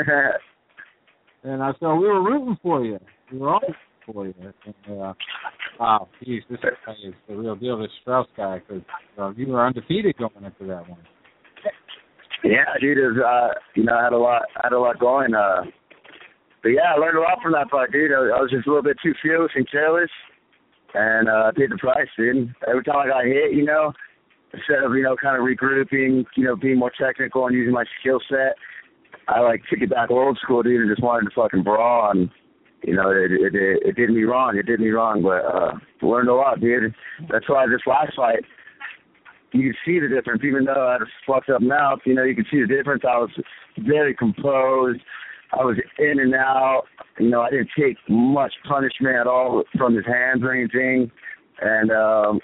And I so we were rooting for you. We were all rooting for you. And, uh, wow, geez, this guy is the real deal. This Strauss guy, because uh, you were undefeated going into that one. Yeah, dude, it was, uh, you know, I had a lot, I had a lot going. Uh, but yeah, I learned a lot from that fight, dude. I, I was just a little bit too fearless and careless, and uh, I paid the price, dude. Every time I got hit, you know, instead of you know kind of regrouping, you know, being more technical and using my skill set, I like took it back old school, dude, and just wanted to fucking brawl. And you know, it it it, it did me wrong. It did me wrong, but uh, learned a lot, dude. That's why this last fight, you could see the difference. Even though I had a fucked up mouth, you know, you could see the difference. I was very composed. I was in and out. You know, I didn't take much punishment at all from his hands or anything. And, um,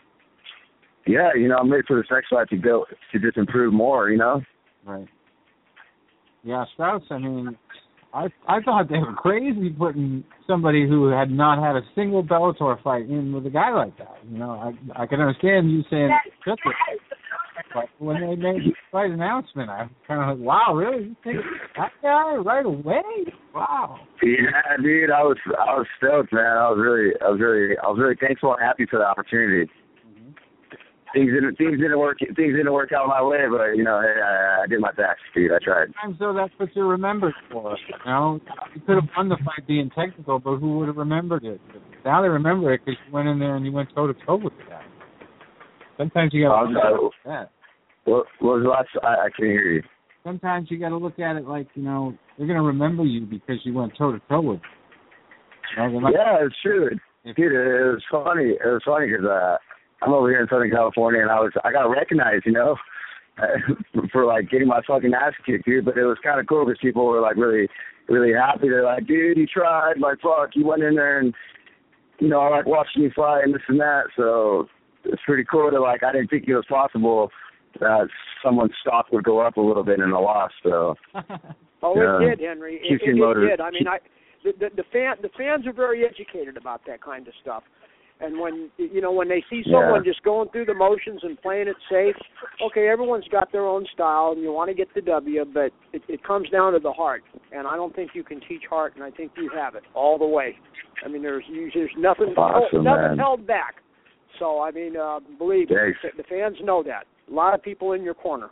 yeah, you know, I'm ready for this next fight to go, to just improve more, you know? Right. Yeah, Strauss, I mean, I I thought they were crazy putting somebody who had not had a single Bellator fight in with a guy like that. You know, I I can understand you saying took it. But when they made the fight announcement, I was kind of like, wow, really? You think that guy right away? Wow. Yeah, dude, I was I was stoked, man. I was really I was really I was really thankful and happy for the opportunity. Mm-hmm. Things didn't things didn't work things didn't work out my way, but you know, hey, I, I did my best, dude. I tried. Sometimes though, that's what you're remembered for. You know, you could have won the fight being technical, but who would have remembered it? But now they remember it because you went in there and you went toe to toe with the guy. Sometimes you got to look at that. What, what was the last? I, I can't hear you. Sometimes you got to look at it like, you know, they're going to remember you because you went toe to toe with them. You know, yeah, it's true. If, Dude, it was funny. It was funny because uh, I'm over here in Southern California and I was I got recognized, you know, for like getting my fucking ass kicked, dude. But it was kind of cool because people were like really, really happy. They're like, dude, you tried. Like, fuck, you went in there and, you know, I like watching you fight and this and that. So it's pretty cool to like. I didn't think it was possible that someone's stock would go up a little bit in a loss. So, oh, yeah. it did, Henry. It, it, it did. I mean, I the the, the fan the fans are very educated about that kind of stuff. And when you know when they see someone yeah. just going through the motions and playing it safe, okay, everyone's got their own style, and you want to get the W, but it, it comes down to the heart. And I don't think you can teach heart, and I think you have it all the way. I mean, there's there's nothing awesome, nothing man. held back. So I mean, uh, believe me, the fans know that. A lot of people in your corner.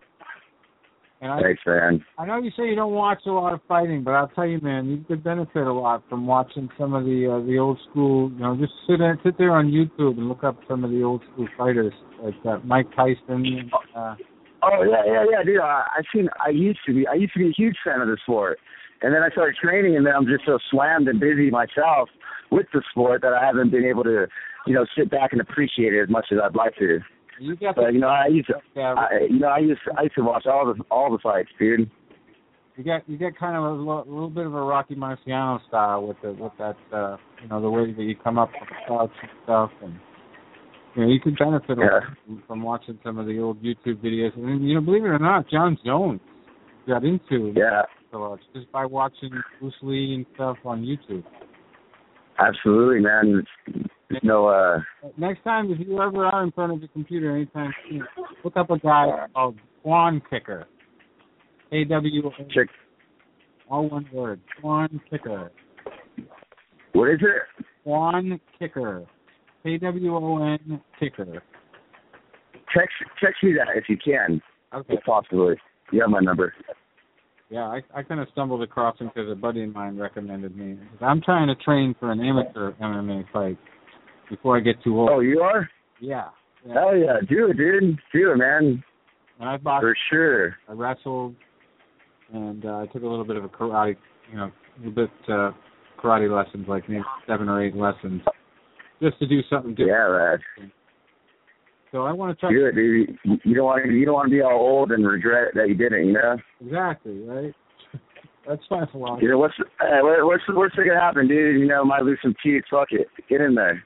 And I, Thanks, man. I know you say you don't watch a lot of fighting, but I'll tell you, man, you could benefit a lot from watching some of the uh, the old school. You know, just sit there, sit there on YouTube and look up some of the old school fighters like uh, Mike Tyson. Uh, oh yeah, yeah, yeah, dude. I, I seen. I used to be. I used to be a huge fan of the sport, And then I started training, and then I'm just so slammed and busy myself with the sport that I haven't been able to, you know, sit back and appreciate it as much as I'd like to. You got but the, you know, I used to, yeah, I, you know, I used, to, I used to watch all the all the fights, dude. You got you got kind of a little, a little bit of a Rocky Marciano style with the with that, uh, you know, the way that you come up with the clouds and stuff, and you know, you can benefit yeah. from, from watching some of the old YouTube videos. And you know, believe it or not, John Jones got into yeah. just by watching Bruce Lee and stuff on YouTube. Absolutely, man. There's no. Uh... Next time, if you ever are in front of your computer anytime soon, look up a guy called Swan Kicker. A W. Check. All one word. Swan Kicker. What is it? Swan Kicker. K W O N Kicker. Text text me that if you can. Okay. If possibly. You have my number. Yeah, I, I kind of stumbled across him because a buddy of mine recommended me. I'm trying to train for an amateur M M A fight before I get too old. Oh, you are? Yeah. yeah. Hell yeah. Do it, dude. Do it, man. And I boxed. For sure. I wrestled, and uh, I took a little bit of a karate, you know, a little bit uh, karate lessons, like maybe seven or eight lessons, just to do something different. Yeah, man. So I want to try. Do it, dude. You don't want to. You don't want to be all old and regret that you didn't. You know. Exactly. Right. That's my philosophy. You know what's uh, what's what's gonna happen, dude? You know, might lose some teeth. Fuck it. Get in there.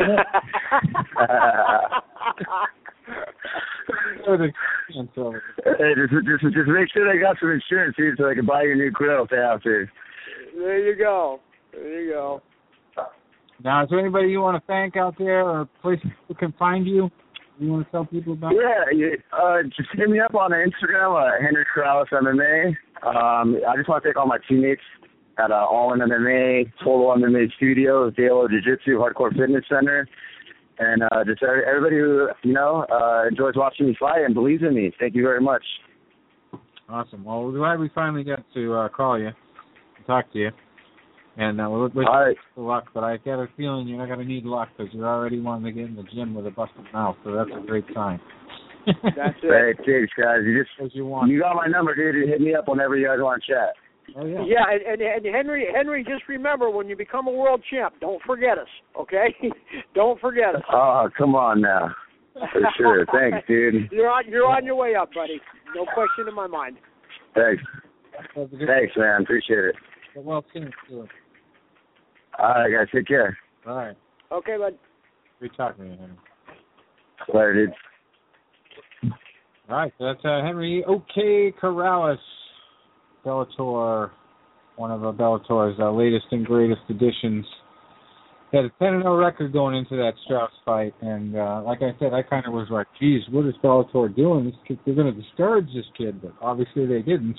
Hey, just, just, just make sure they got some insurance, dude, so they can buy you a new grill if they have to. There you go. There you go. Now, is there anybody you want to thank out there, or a place people can find you? You want to tell people about? Yeah, you, uh, just hit me up on Instagram, uh, Henry Corrales M M A. Um, I just want to thank all my teammates at uh, All In M M A, Total M M A Studios, Dalo Jiu-Jitsu, Hardcore Fitness Center, and uh, just everybody who, you know, uh, enjoys watching me fight and believes in me. Thank you very much. Awesome. Well, we're glad we finally got to uh, call you and talk to you. And uh, we'll wish right. you luck, but I got a feeling you're not going to need luck because you're already wanting to get in the gym with a busted mouth, so that's a great sign. That's it. Hey, thanks, guys. You just you, want. you got my number, dude. You hit me up whenever you guys want to chat. Oh, yeah. Yeah, and, and, and Henry, Henry, just remember, when you become a world champ, don't forget us, okay? Don't forget us. Oh, come on now. For sure. Thanks, dude. You're on, you're on your way up, buddy. No question in my mind. Thanks. Thanks, man. Appreciate it. Well, soon. All right, guys. Take care. All right. Okay, bud. Great talking to you, Henry. Later, dude. All right, so that's uh, Henry O.K. Corrales, Bellator, one of uh, Bellator's uh, latest and greatest additions. He had a ten and oh record going into that Strauss fight, and uh, like I said, I kind of was like, geez, what is Bellator doing? This kid, they're going to discourage this kid, but obviously they didn't.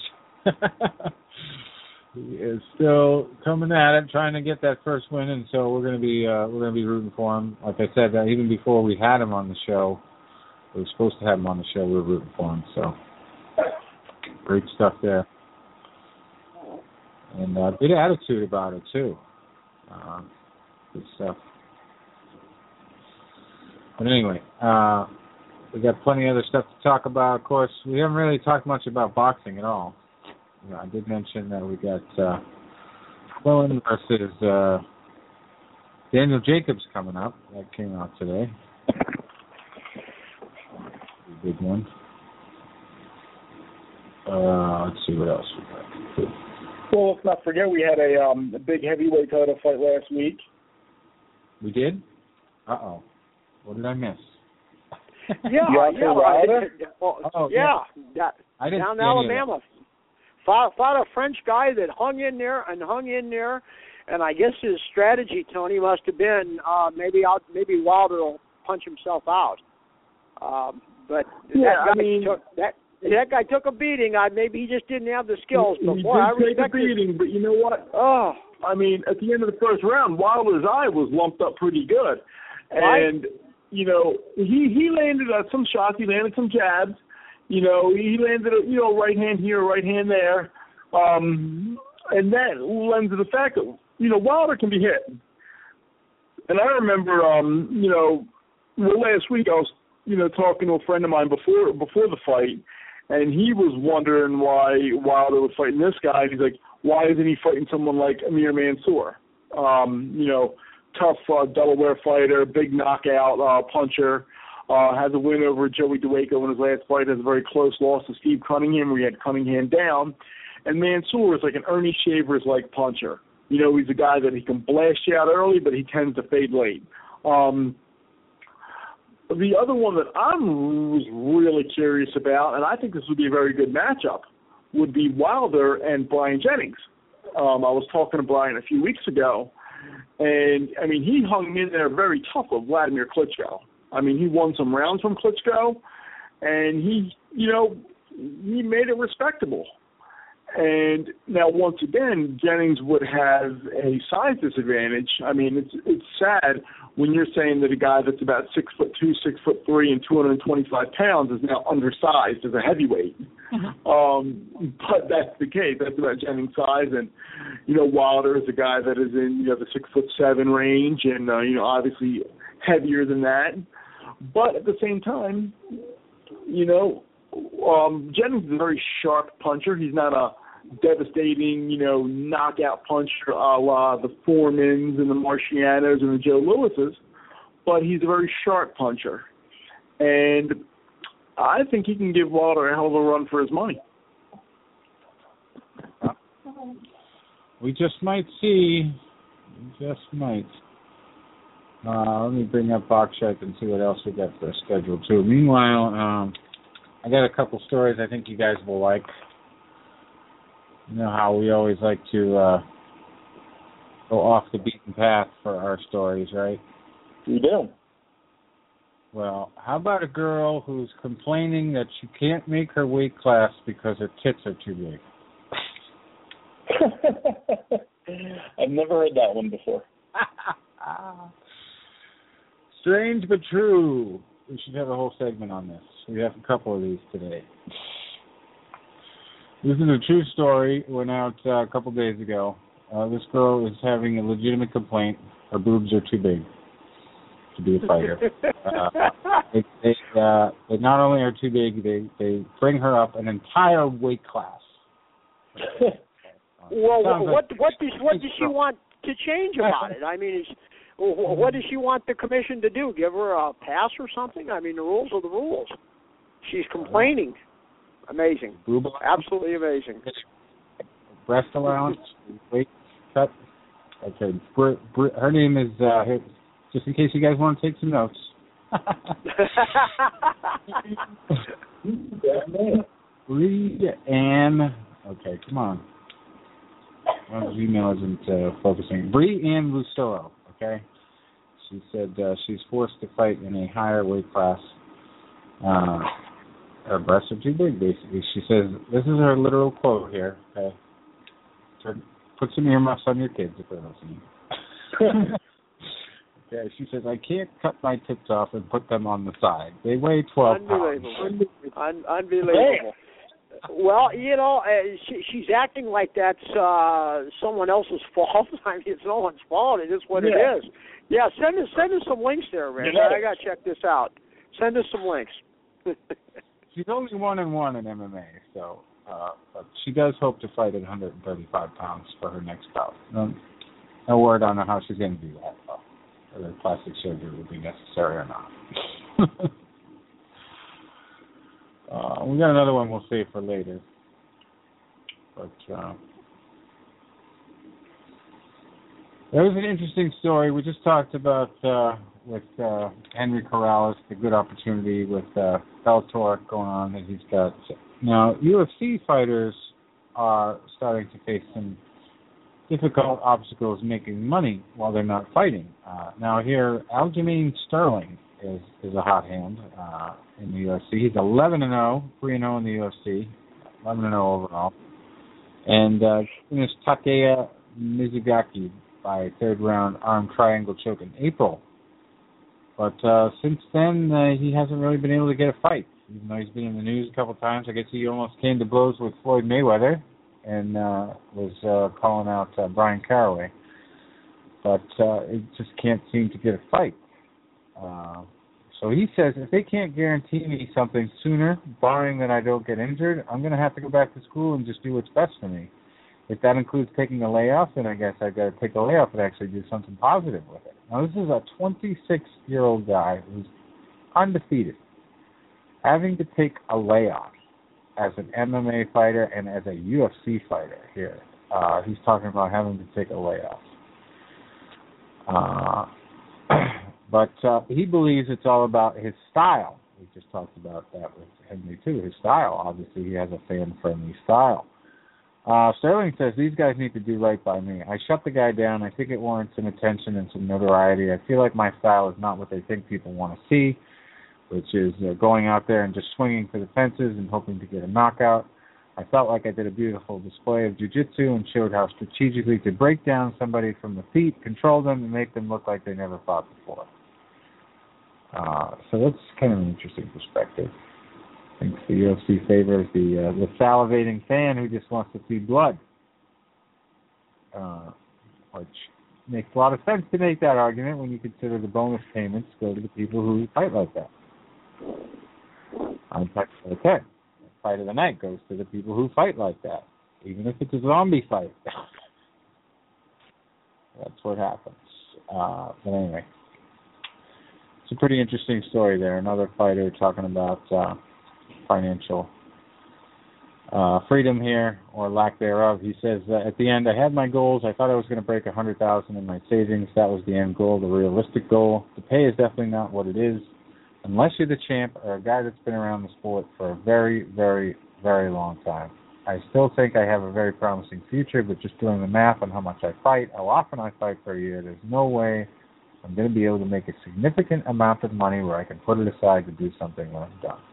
He is still coming at it, trying to get that first win, and so we're going to be uh, we're going to be rooting for him. Like I said, uh, even before we had him on the show, we were supposed to have him on the show. We were rooting for him. So great stuff there, and uh, good attitude about it too. Uh, good stuff. But anyway, uh, we got plenty of other stuff to talk about. Of course, we haven't really talked much about boxing at all. You know, I did mention that we got uh, Quillen versus uh, Daniel Jacobs coming up. That came out today. A big one. Uh, let's see what else we got. Well, let's not forget we had a, um, a big heavyweight title fight last week. Uh, We did? Uh-oh. What did I miss? Yeah, Deontay yeah. Wilder? Well, Oh, yeah. yeah. That, I didn't down see in any of that. Alabama. Fought, fought a French guy that hung in there and hung in there, and I guess his strategy, Tony, must have been uh, maybe out, maybe Wilder will punch himself out. Um, but Yeah, that guy I mean- took that. That guy took a beating. I maybe he just didn't have the skills. But he boy, I did take a respect it. beating, but you know what? Oh, I mean, at the end of the first round, Wilder's eye was lumped up pretty good. Right. And, you know, he, he landed uh, some shots. He landed some jabs. You know, he landed, a, you know, right hand here, right hand there. Um, and that lends to the fact that, you know, Wilder can be hit. And I remember, um, you know, well, last week I was, you know, talking to a friend of mine before before the fight, and he was wondering why Wilder was fighting this guy. And he's like, why isn't he fighting someone like Amir Mansour? Um, you know, tough uh, Delaware fighter, big knockout uh, puncher. Uh, has a win over Joey DeWaco in his last fight. Has a very close loss to Steve Cunningham, where he had Cunningham down. And Mansour is like an Ernie Shavers-like puncher. You know, he's a guy that he can blast you out early, but he tends to fade late. Um, the other one that I'm was really curious about, and I think this would be a very good matchup, would be Wilder and Brian Jennings. Um, I was talking to Brian a few weeks ago, and, I mean, he hung in there very tough with Vladimir Klitschko. I mean, he won some rounds from Klitschko, and he, you know, he made it respectable. And now, once again, Jennings would have a size disadvantage. I mean, it's it's sad when you're saying that a guy that's about six foot two, six foot three, and two hundred twenty-five pounds is now undersized as a heavyweight. Mm-hmm. Um, but that's the case. That's about Jennings' size, and you know, Wilder is a guy that is in you know the six foot seven range, and uh, you know, obviously heavier than that. But at the same time, you know, um, Jennings is a very sharp puncher. He's not a devastating, you know, knockout puncher a la the Foremans and the Marcianos and the Joe Lewises, but he's a very sharp puncher. And I think he can give Wilder a hell of a run for his money. We just might see. We just might. Uh, let me bring up Boxshark and see what else we got for a schedule, too. Meanwhile, um, I got a couple stories I think you guys will like. You know how we always like to uh, go off the beaten path for our stories, right? We do. Well, how about a girl who's complaining that she can't make her weight class because her tits are too big? I've never heard that one before. Strange but true. We should have a whole segment on this. We have a couple of these today. This is a true story. It went out uh, a couple days ago. Uh, this girl is having a legitimate complaint. Her boobs are too big to be a fighter. uh, they, they, uh, they not only are too big, they, they bring her up an entire weight class. Well, what what what does what does she want to change about it? I mean, is, what does she want the commission to do? Give her a pass or something? I mean, the rules are the rules. She's complaining. Amazing. Boob Absolutely amazing. Breast allowance, weight cut. Okay, Br- Br- her name is, uh, here, just in case you guys want to take some notes. Read Ann. Okay, come on. Well, his email isn't uh, focusing. Bree Ann Lucillo, okay? She said uh, she's forced to fight in a higher weight class. Uh, her breasts are too big, basically. She says, this is her literal quote here, okay? So put some earmuffs on your kids if they're listening. Okay, she says, I can't cut my tits off and put them on the side. They weigh twelve Unbelievable. pounds. Un- unbelievable. Well, you know, uh, she, she's acting like that's uh, someone else's fault. I mean, it's no one's fault. It is what yeah. it is. Yeah, send us send us some links there, Rick. I got to check this out. Send us some links. She's only one and one in M M A, so uh, but she does hope to fight at one hundred thirty-five pounds for her next bout. No, no word on how she's going to do that, though. Whether plastic surgery will be necessary or not. uh, we got another one we'll save for later. But uh, there was an interesting story. We just talked about uh, with uh, Henry Corrales, the good opportunity with uh, Bellator going on that he's got. Now, U F C fighters are starting to face some difficult obstacles making money while they're not fighting. Uh, now here, Aljamain Sterling is, is a hot hand uh, in the U F C. He's eleven and oh, three and oh in the U F C, eleven and oh overall. And uh, finished Takeya Mizugaki by third round arm triangle choke in April. But uh, since then, uh, he hasn't really been able to get a fight. Even though he's been in the news a couple times, I guess he almost came to blows with Floyd Mayweather and uh, was uh, calling out uh, Brian Caraway. But uh, it just can't seem to get a fight. Uh, so he says, if they can't guarantee me something sooner, barring that I don't get injured, I'm going to have to go back to school and just do what's best for me. if that includes taking a layoff, then I guess I've got to take a layoff and actually do something positive with it. Now, this is a twenty-six-year-old guy who's undefeated, having to take a layoff as an M M A fighter and as a U F C fighter here. Uh, he's talking about having to take a layoff. Uh, but uh, he believes it's all about his style. We just talked about that with Henry, too. His style. Obviously, he has a fan-friendly style. Uh, Sterling says, these guys need to do right by me. I shut the guy down. I think it warrants some attention and some notoriety. I feel like my style is not what they think people want to see, which is uh, going out there and just swinging for the fences and hoping to get a knockout. I felt like I did a beautiful display of jiu-jitsu and showed how strategically to break down somebody from the feet, control them, and make them look like they never fought before. Uh, so that's kind of an interesting perspective. I think the U F C favors the, uh, the salivating fan who just wants to see blood, uh, which makes a lot of sense to make that argument when you consider the bonus payments go to the people who fight like that. I'm okay. Fight of the night goes to the people who fight like that, even if it's a zombie fight. That's what happens. Uh, but anyway, it's a pretty interesting story there. Another fighter talking about uh, financial uh, freedom here, or lack thereof. He says, uh, at the end, I had my goals. I thought I was going to break one hundred thousand dollars in my savings. That was the end goal, the realistic goal. The pay is definitely not what it is. Unless you're the champ or a guy that's been around the sport for a very, very, very long time. I still think I have a very promising future, but just doing the math on how much I fight, how often I fight per year, there's no way I'm going to be able to make a significant amount of money where I can put it aside to do something when I'm done.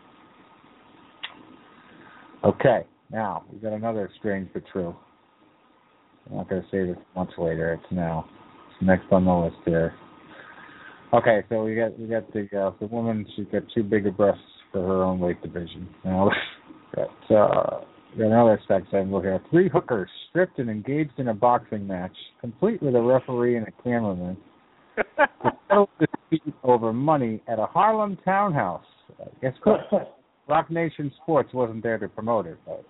Okay, now, we've got another strange but true. I'm not going to say this much later. It's now. It's next on the list here. Okay, so we got we got the uh, the woman. She's got too big of breasts for her own weight division. Now, got uh, we got another sex angle here. Three hookers stripped and engaged in a boxing match, complete with a referee and a cameraman, to settle dispute over money at a Harlem townhouse. I guess Rock Nation Sports wasn't there to promote it, but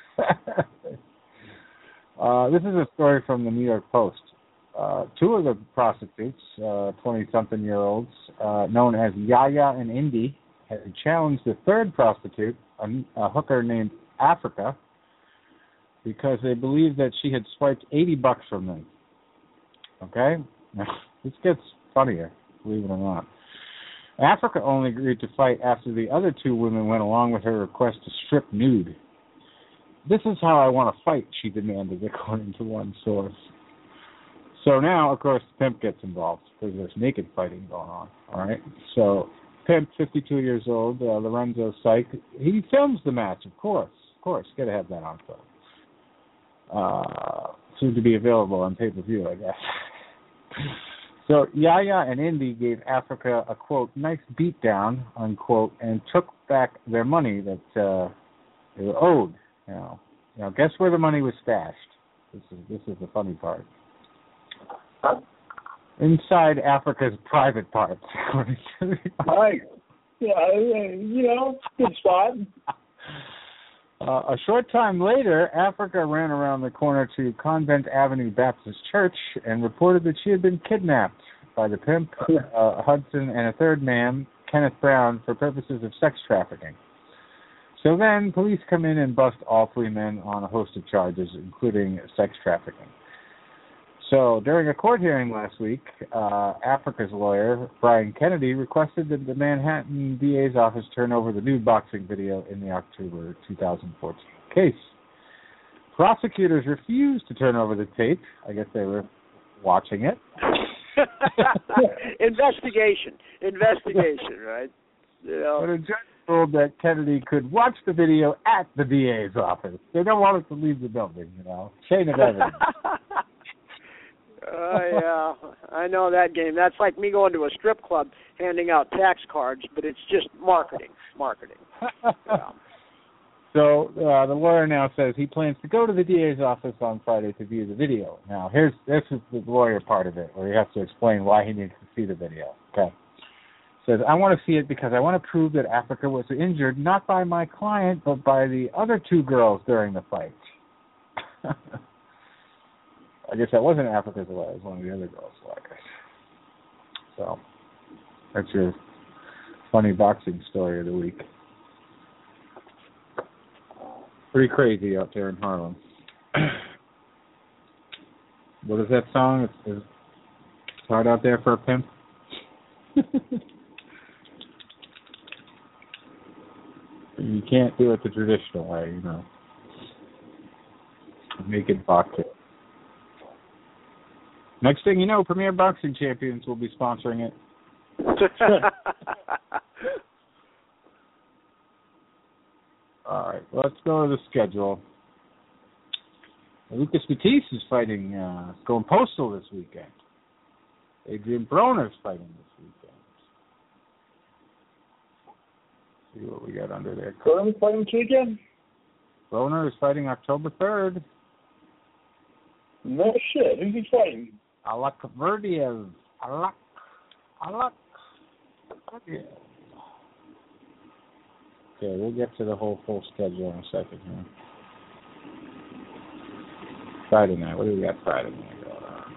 uh, this is a story from the New York Post. Uh, two of the prostitutes, uh, twenty-something-year-olds, uh, known as Yaya and Indy, had challenged the third prostitute, a, a hooker named Africa, because they believed that she had swiped eighty bucks from them. Okay? Now, this gets funnier, believe it or not. Africa only agreed to fight after the other two women went along with her request to strip nude. This is how I want to fight, she demanded, according to one source. So now, of course, the pimp gets involved because there's naked fighting going on. All right. So, pimp, fifty-two years old, uh, Lorenzo Syke, he films the match, of course. Of course, got to have that on film. Uh, soon to be available on pay-per-view, I guess. So Yaya and Indy gave Africa a quote nice beatdown unquote and took back their money that uh, they were owed. You know, you know, guess where the money was stashed? This is this is the funny part. Inside Africa's private parts. Right. Yeah, you know, good spot. Uh, a short time later, Africa ran around the corner to Convent Avenue Baptist Church and reported that she had been kidnapped by the pimp, uh, Hudson, and a third man, Kenneth Brown, for purposes of sex trafficking. So then, police come in and bust all three men on a host of charges, including sex trafficking. So, during a court hearing last week, uh, Africa's lawyer, Brian Kennedy, requested that the Manhattan D A's office turn over the nude boxing video in the October two thousand fourteen case. Prosecutors refused to turn over the tape. I guess they were watching it. Investigation. Investigation, right? You know. But a judge ruled that Kennedy could watch the video at the D A's office. They don't want us to leave the building, you know. Chain of evidence. Oh, uh, yeah, I know that game. That's like me going to a strip club handing out tax cards, but it's just marketing, marketing. Yeah. So uh, the lawyer now says he plans to go to the D A's office on Friday to view the video. Now, here's this is the lawyer part of it, where he has to explain why he needs to see the video. Okay. Says, I want to see it because I want to prove that Africa was injured not by my client, but by the other two girls during the fight. I guess that wasn't Africa's Away. It was one of the other girls' away. So that's your funny boxing story of the week. Pretty crazy out there in Harlem. What is that song? It's, it's hard out there for a pimp. You can't do it the traditional way, you know. Naked boxing. Next thing you know, Premier Boxing Champions will be sponsoring it. All right, well, let's go to the schedule. Lucas Matisse is fighting, uh, going postal this weekend. Adrian Broner's fighting this weekend. See what we got under there. Broner's fighting this weekend? Broner is fighting October third. No shit. Who's he fighting? Alak Verdiev. Alak. Alak Verdiev. Okay, we'll get to the whole full schedule in a second here. Friday night. What do we got Friday night going on?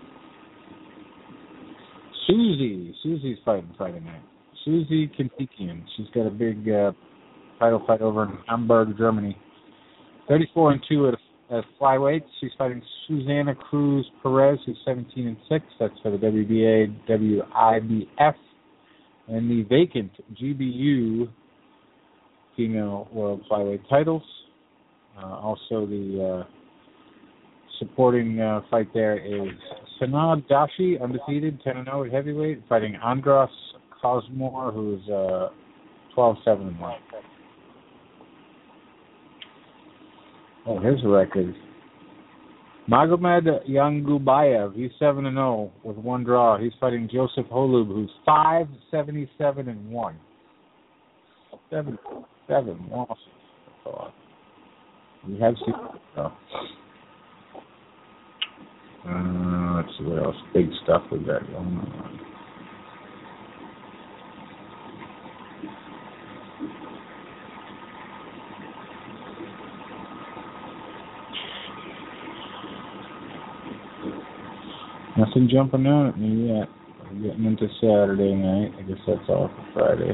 Susie. Susie's fighting Friday night. Susie Kintikian. She's got a big uh, title fight over in Hamburg, Germany. thirty-four and two at, at flyweight. She's fighting Susanna Cruz Perez, who's seventeen and six. That's for the W B A, W I B F, and the vacant G B U female world flyweight titles. Uh, also, the uh, supporting uh, fight there is Sanad Dashi, undefeated, ten and oh at heavyweight, fighting Andras Cosmore, who's uh, twelve seven and one. Oh, his record. Magomed Yangubayev, he's seven and oh with one draw. He's fighting Joseph Holub, who's five seventy-seven and one. Seven, seven losses. We have seen. Oh. Uh, let's see what else big stuff we got going on. Nothing jumping out at me yet. We're getting into Saturday night. I guess that's all for Friday.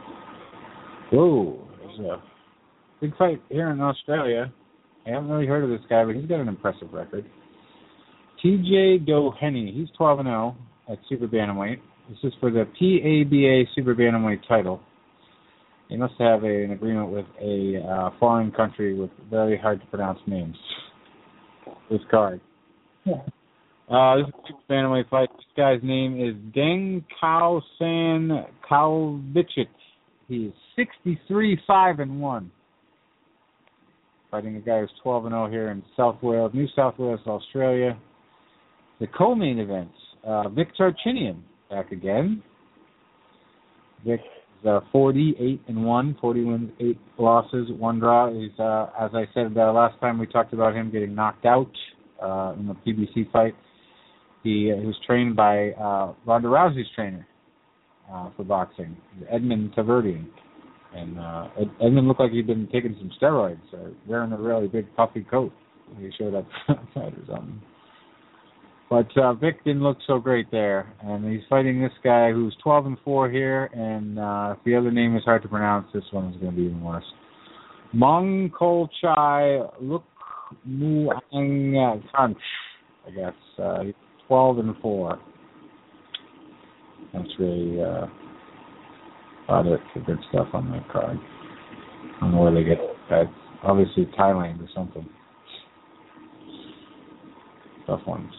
Whoa, there's a big fight here in Australia. I haven't really heard of this guy, but he's got an impressive record. T J Doheny, he's twelve and oh at Super Bantamweight. This is for the P A B A Super Bantamweight title. He must have a, an agreement with a uh, foreign country with very hard to pronounce names. This card. Yeah. Uh, this is a Super Bantamweight fight. This guy's name is Deng Kao San Kalvicit. He's sixty-three five and one. Fighting a guy who's twelve and oh here in South Wales, New South Wales, Australia. The co-main events, uh, Vic Tarchinian back again. Vic is uh, forty-eight and one, forty wins, eight losses, one draw. He's, uh, as I said uh, last time we talked about him getting knocked out uh, in the P B C fight. He, uh, he was trained by uh, Ronda Rousey's trainer uh, for boxing, Edmund Taverdian. And uh, Ed, Edmund looked like he'd been taking some steroids, uh, wearing a really big puffy coat when he showed up outside or something. But uh, Vic didn't look so great there, and he's fighting this guy who's twelve and four here, and uh, if the other name is hard to pronounce, this one is going to be even worse. Mongkolchai Lukmuang Kanch, I guess. Uh, he's twelve and four. That's really uh, about it for good stuff on that card. I don't know where they get that. Obviously Thailand or something. Tough ones.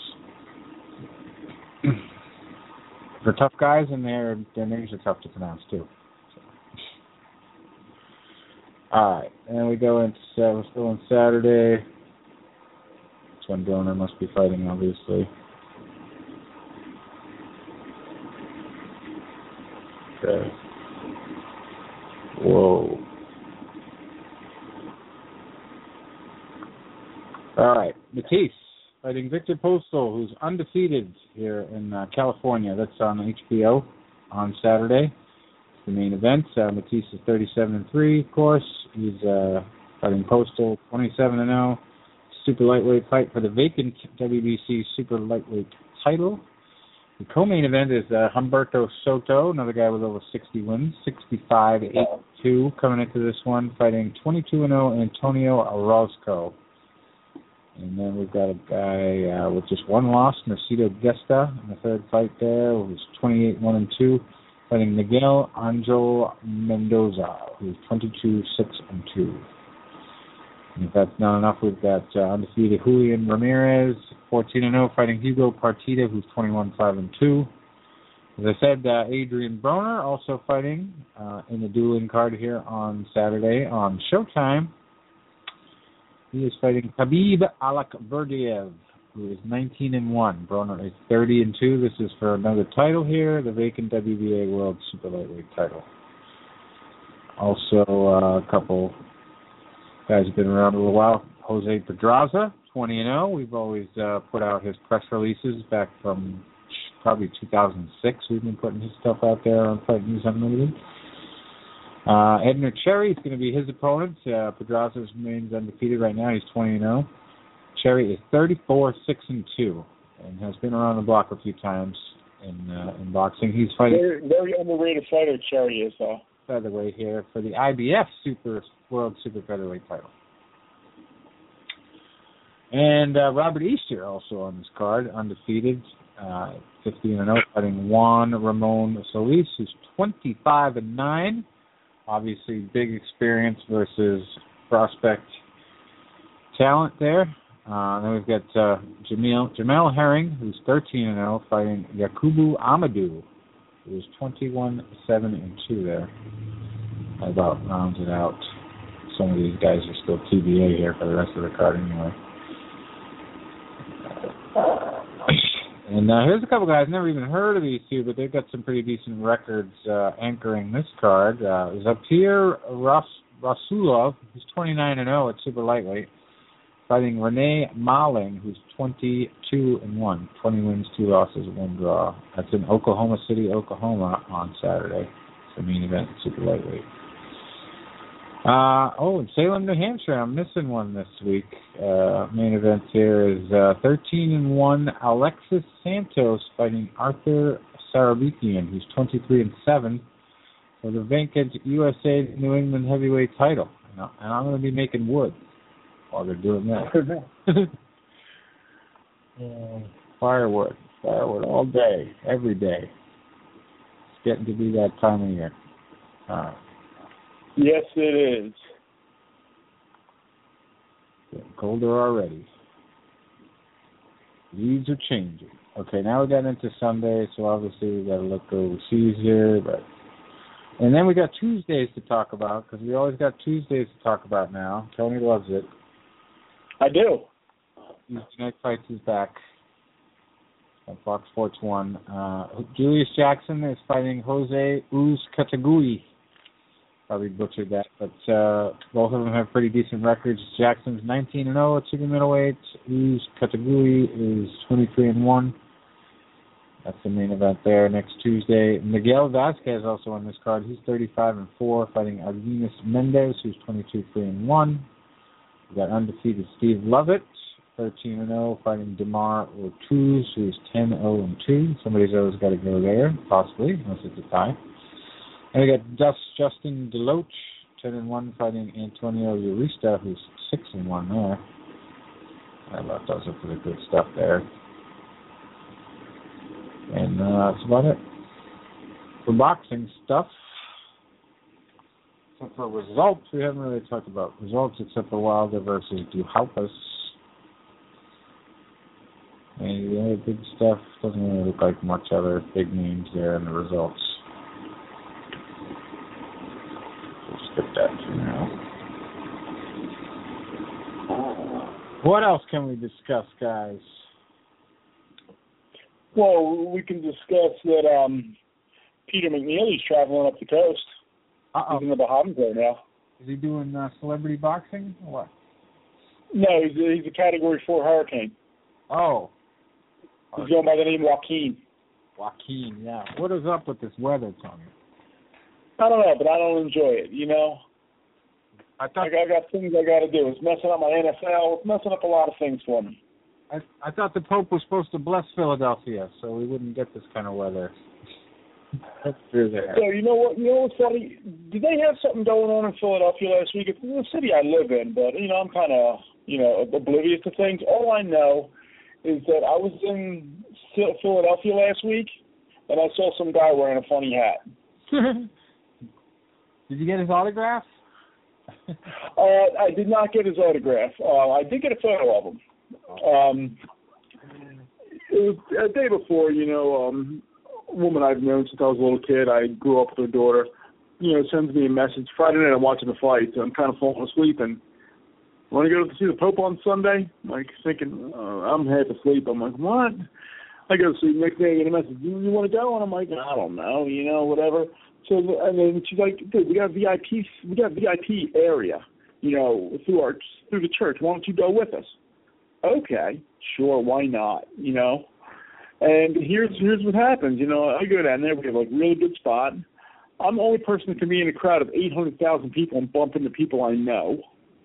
For tough guys, and their their names are tough to pronounce too. So. All right, and then we go into uh, we're still on Saturday. That's when Broner must be fighting, obviously. Okay. Whoa. All right, Matisse fighting Victor Postal, who's undefeated here in uh, California. That's on H B O on Saturday. It's the main event. Uh, Matisse is thirty-seven and three, of course. He's uh, fighting Postal, twenty-seven and oh. super lightweight fight for the vacant W B C super lightweight title. The co-main event is uh, Humberto Soto, another guy with over sixty wins, sixty-five eight two coming into this one, fighting twenty-two and oh Antonio Orozco. And then we've got a guy uh, with just one loss, Mercedo Gesta, in the third fight there, who's twenty-eight one and two, fighting Miguel Angel Mendoza, who's twenty-two six and two. And if that's not enough, we've got uh, undefeated Julian Ramirez, fourteen and oh, fighting Hugo Partida, who's twenty-one five and two. As I said, uh, Adrian Broner also fighting uh, in the dueling card here on Saturday on Showtime. He is fighting Khabib Alakberdiev, who is nineteen and one. Broner is thirty and two. This is for another title here, the vacant W B A World Super Lightweight title. Also, uh, a couple guys have been around a little while. Jose Pedraza, twenty and oh. We've always uh, put out his press releases back from probably two thousand six. We've been putting his stuff out there on Fight News Unlimited. Uh, Edner Cherry is going to be his opponent. Uh, Pedraza remains undefeated right now. He's twenty and oh. Cherry is thirty-four six and two and has been around the block a few times in uh, in boxing. He's fighting very, very underrated fighter. Cherry is though. Featherweight here for the I B F Super World Super Featherweight title. And uh, Robert Easter also on this card, undefeated, uh, fifteen and oh, fighting Juan Ramon Solis, who's twenty-five and nine. Obviously, big experience versus prospect talent there. Uh, then we've got uh, Jamil Jamel Herring, who's thirteen and oh, fighting Yakubu Amadou, who's twenty-one seven and two there. That about rounds it out. Some of these guys are still T B A here for the rest of the card anyway. And uh, here's a couple guys, never even heard of these two, but they've got some pretty decent records uh, anchoring this card. Uh, Zapir Ras- Rasulov, who's twenty-nine and oh at super lightweight, fighting Renee Malling, who's twenty-two and one, twenty wins, two losses, one draw. That's in Oklahoma City, Oklahoma on Saturday. It's the main event, super lightweight. Uh, oh, in Salem, New Hampshire, I'm missing one this week. Uh, main event here is uh, thirteen and one Alexis Santos fighting Arthur Sarabikian, who's twenty-three and seven, for the vacant U S A New England heavyweight title. And I'm going to be making wood while they're doing that. uh, firewood, firewood all day, every day. It's getting to be that time of year. Uh, Yes, it is. Getting colder already. Leaves are changing. Okay, now we got into Sunday, so obviously we got to look overseas here, but and then we got Tuesdays to talk about because we always got Tuesdays to talk about now. Tony loves it. I do. Tuesday Night Fights is back on Fox Sports One. Uh, Julius Jackson is fighting Jose Uz Katagui. Probably butchered that, but uh, both of them have pretty decent records. Jackson's nineteen and oh at super middleweight. Uz Katagui is twenty-three and one. That's the main event there next Tuesday. Miguel Vasquez also on this card. He's thirty-five and four, fighting Arguinis Mendez, who's twenty-two three and one. We got undefeated Steve Lovett, thirteen and oh, fighting Demar Ortuz, who's ten oh and two. Somebody's always got to go there, possibly, unless it's a tie. And we got Just, Justin Deloach, ten and one, fighting Antonio Urista, who's six and one there. I left those up for the good stuff there. And uh, that's about it for boxing stuff. Except for results, we haven't really talked about results except for Wilder versus Duhaupas. And the other big stuff doesn't really look like much other big names there in the results. Skip that for now. What else can we discuss, guys? Well, we can discuss that um, Peter McNeely's traveling up the coast. Uh-oh. He's in the Bahamas right now. Is he doing uh, celebrity boxing or what? No, he's a, he's a Category four Hurricane. Oh. He's going by the name Joaquin. Joaquin, yeah. What is up with this weather, Tony? I don't know, but I don't enjoy it, you know? I thought Like I got things I got to do. It's messing up my N F L. It's messing up a lot of things for me. I, I thought the Pope was supposed to bless Philadelphia, so we wouldn't get this kind of weather. That's true there. So you know what? You know what's funny? Did they have something going on in Philadelphia last week? It's the city I live in, but you know I'm kind of you know oblivious to things. All I know is that I was in Philadelphia last week, and I saw some guy wearing a funny hat. Did you get his autograph? uh, I did not get his autograph. Uh, I did get a photo of him. Um, it was a day before, you know, um, a woman I've known since I was a little kid. I grew up with her daughter. You know, sends me a message. Friday night I'm watching the fight, so I'm kind of falling asleep. And want to go to see the Pope on Sunday? I'm like thinking, uh, I'm half asleep. I'm like, what? I go to sleep. Next day I get a message. You, you want to go? And I'm like, I don't know. You know, whatever. So and then she's like, dude, we got V I P. We got V I P area. You know, through our through the church. Why don't you go with us? Okay, sure, why not, you know? And here's here's what happens, you know, I go down there, we have like really good spot. I'm the only person that can be in a crowd of eight hundred thousand people and bump into people I know.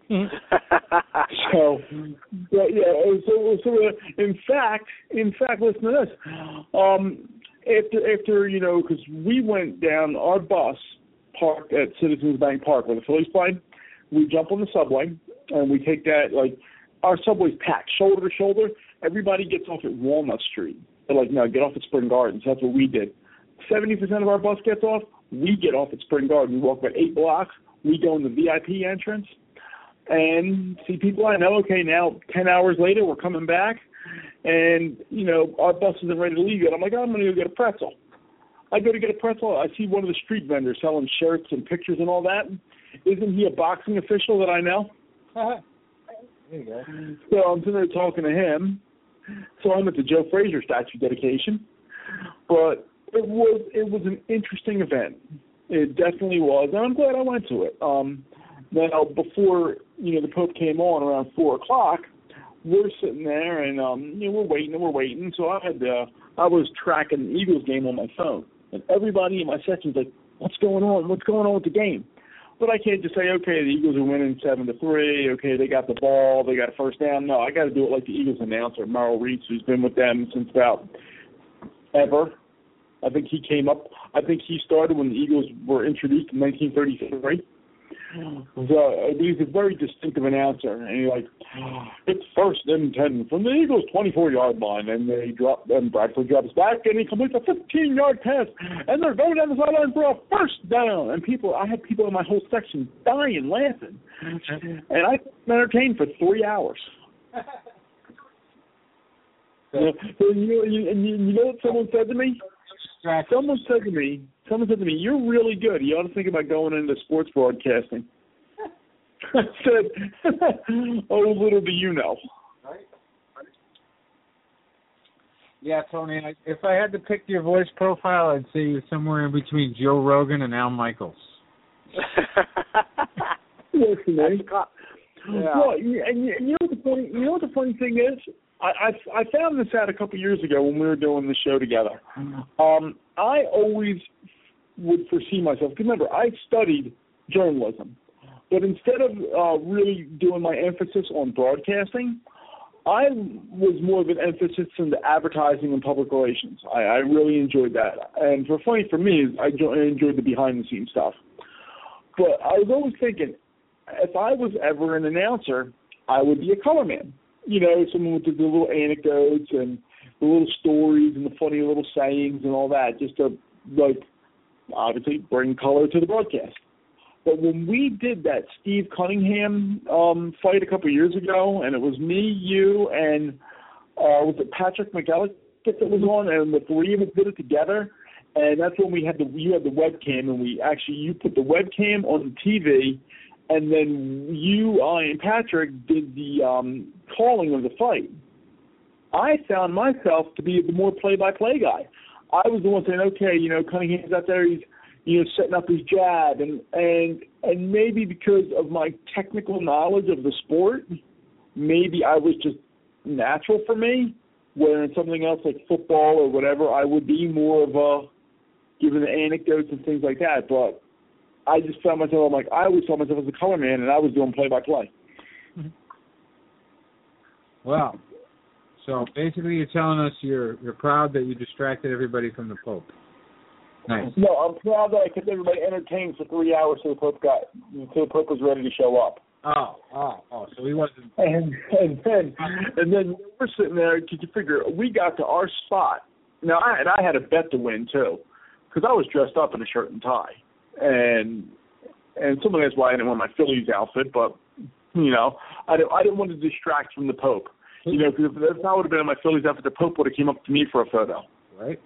so, but yeah, so, so uh, in fact, in fact, listen to this. Um, after, after you know, because we went down, our bus parked at Citizens Bank Park where the Phillies played. We jump on the subway, and we take that, like, our subway's packed, shoulder to shoulder. Everybody gets off at Walnut Street. They're like, no, get off at Spring Gardens. That's what we did. seventy percent of our bus gets off. We get off at Spring Gardens. We walk about eight blocks. We go in the V I P entrance and see people I know. Okay, now ten hours later, we're coming back. And, you know, our bus isn't ready to leave yet. I'm like, oh, I'm going to go get a pretzel. I go to get a pretzel. I see one of the street vendors selling shirts and pictures and all that. Isn't he a boxing official that I know? There you go. So I'm sitting there talking to him. So I'm at the Joe Frazier statue dedication. But it was it was an interesting event. It definitely was, and I'm glad I went to it. Um, now, before you know the Pope came on around four o'clock, we're sitting there and um, you know we're waiting and we're waiting. So I had uh, I was tracking the Eagles game on my phone, and everybody in my section's like, "What's going on? What's going on with the game?" But I can't just say, okay, the Eagles are winning seven to three. Okay, they got the ball, they got a first down. No, I got to do it like the Eagles announcer, Merrill Reese, who's been with them since about ever. I think he came up. I think he started when the Eagles were introduced in nineteen thirty-three. So he's a very distinctive announcer, and he's like, it's first and ten from the Eagles' twenty-four yard line, and they drop, and Bradford drops back, and he completes a fifteen yard pass, and they're going down the sideline for a first down. And people, I had people in my whole section dying laughing, and I entertained for three hours. you know, so you, you, you, you know what someone said to me? Someone said to me, someone said to me, you're really good. You ought to think about going into sports broadcasting. I said, oh, little do you know. Right. Yeah, Tony, if I had to pick your voice profile, I'd say you're somewhere in between Joe Rogan and Al Michaels. Listen, man. Yeah. Well, and you, and you know what the funny, you know what the funny thing is? I, I I found this out a couple of years ago when we were doing the show together. Um, I always would foresee myself. Because remember, I studied journalism, but instead of uh, really doing my emphasis on broadcasting, I was more of an emphasis in the advertising and public relations. I, I really enjoyed that. And for funny for me, I enjoyed the behind-the-scenes stuff. But I was always thinking, if I was ever an announcer, I would be a color man. You know, someone with the, the little anecdotes and the little stories and the funny little sayings and all that, just to, like, obviously bring color to the broadcast. But when we did that Steve Cunningham um, fight a couple of years ago, and it was me, you, and uh, was it Patrick McElligott that was on, and the three of us did it together, and that's when we had the you had the webcam, and we actually you put the webcam on the T V, and then you, I, and Patrick did the um, calling of the fight. I found myself to be the more play-by-play guy. I was the one saying, okay, you know, Cunningham's out there, he's, you know, setting up his jab, and, and, and maybe because of my technical knowledge of the sport, maybe I was just natural for me, where in something else like football or whatever, I would be more of a, giving the anecdotes and things like that, but I just found myself, I'm like, I always saw myself as a color man, and I was doing play-by-play. Well, so basically you're telling us you're you're proud that you distracted everybody from the Pope. Nice. No, I'm proud that I kept everybody entertained for three hours till the Pope got, till the Pope was ready to show up. Oh, oh, oh, so he wasn't... And, and then, and then we're sitting there, could you figure, we got to our spot. Now, I, and I had a bet to win, too, because I was dressed up in a shirt and tie. And and some of that's why I didn't want my Phillies outfit, but, you know, I didn't, I didn't want to distract from the Pope. You know, because if that would have been in my Phillies outfit, the Pope would have came up to me for a photo. Right.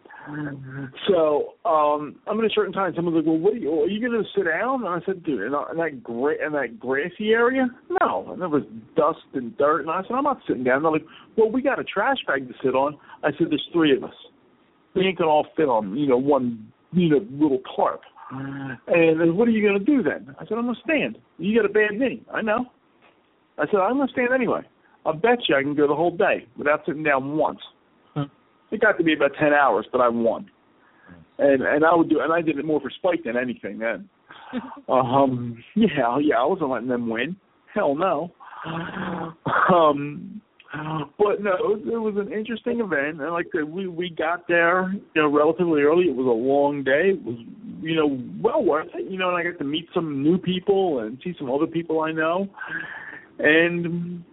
So um, I'm in a shirt and tie, and someone's like, well, what are you, are you going to sit down? And I said, dude, in, in, that gra- in that grassy area? No. And there was dust and dirt. And I said, I'm not sitting down. And they're like, well, we got a trash bag to sit on. I said, there's three of us. We ain't going to all fit on, you know, one, you know, little tarp. And then what are you going to do then? I said, I'm going to stand. You got a bad knee. I know. I said, I'm going to stand anyway. I bet you I can go the whole day without sitting down once. Huh. It got to be about ten hours, but I won. And and I would do, and I did it more for spite than anything then. um, yeah, yeah, I wasn't letting them win. Hell no. Um, but no, it was, it was an interesting event, and like we we got there, you know, relatively early. It was a long day. It was, you know, well worth it. You know, and I got to meet some new people and see some other people I know, and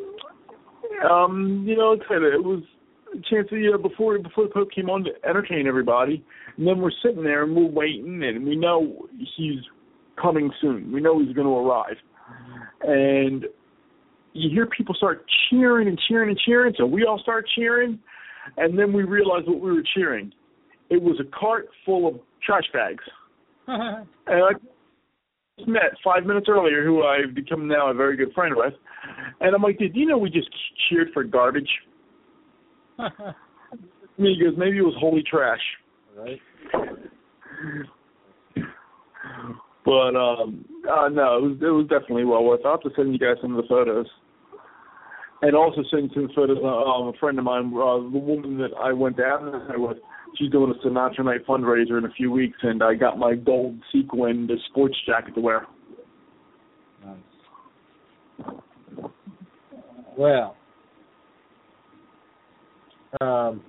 um, you know, it was a chance to, you know, before before the Pope came on to entertain everybody, and then we're sitting there and we're waiting, and we know he's coming soon. We know he's going to arrive, and you hear people start cheering and cheering and cheering, so we all start cheering, and then we realized what we were cheering. It was a cart full of trash bags. And I just met five minutes earlier, who I've become now a very good friend with, and I'm like, did you know we just cheered for garbage? And he goes, maybe it was holy trash. Right. But um, uh, no, it was it was definitely well worth it. I'll have to send you guys some of the photos, and also send some photos. Uh, um, a friend of mine, uh, the woman that I went down there with, she's doing a Sinatra Night fundraiser in a few weeks, and I got my gold sequined sports jacket to wear. Nice. Well, um,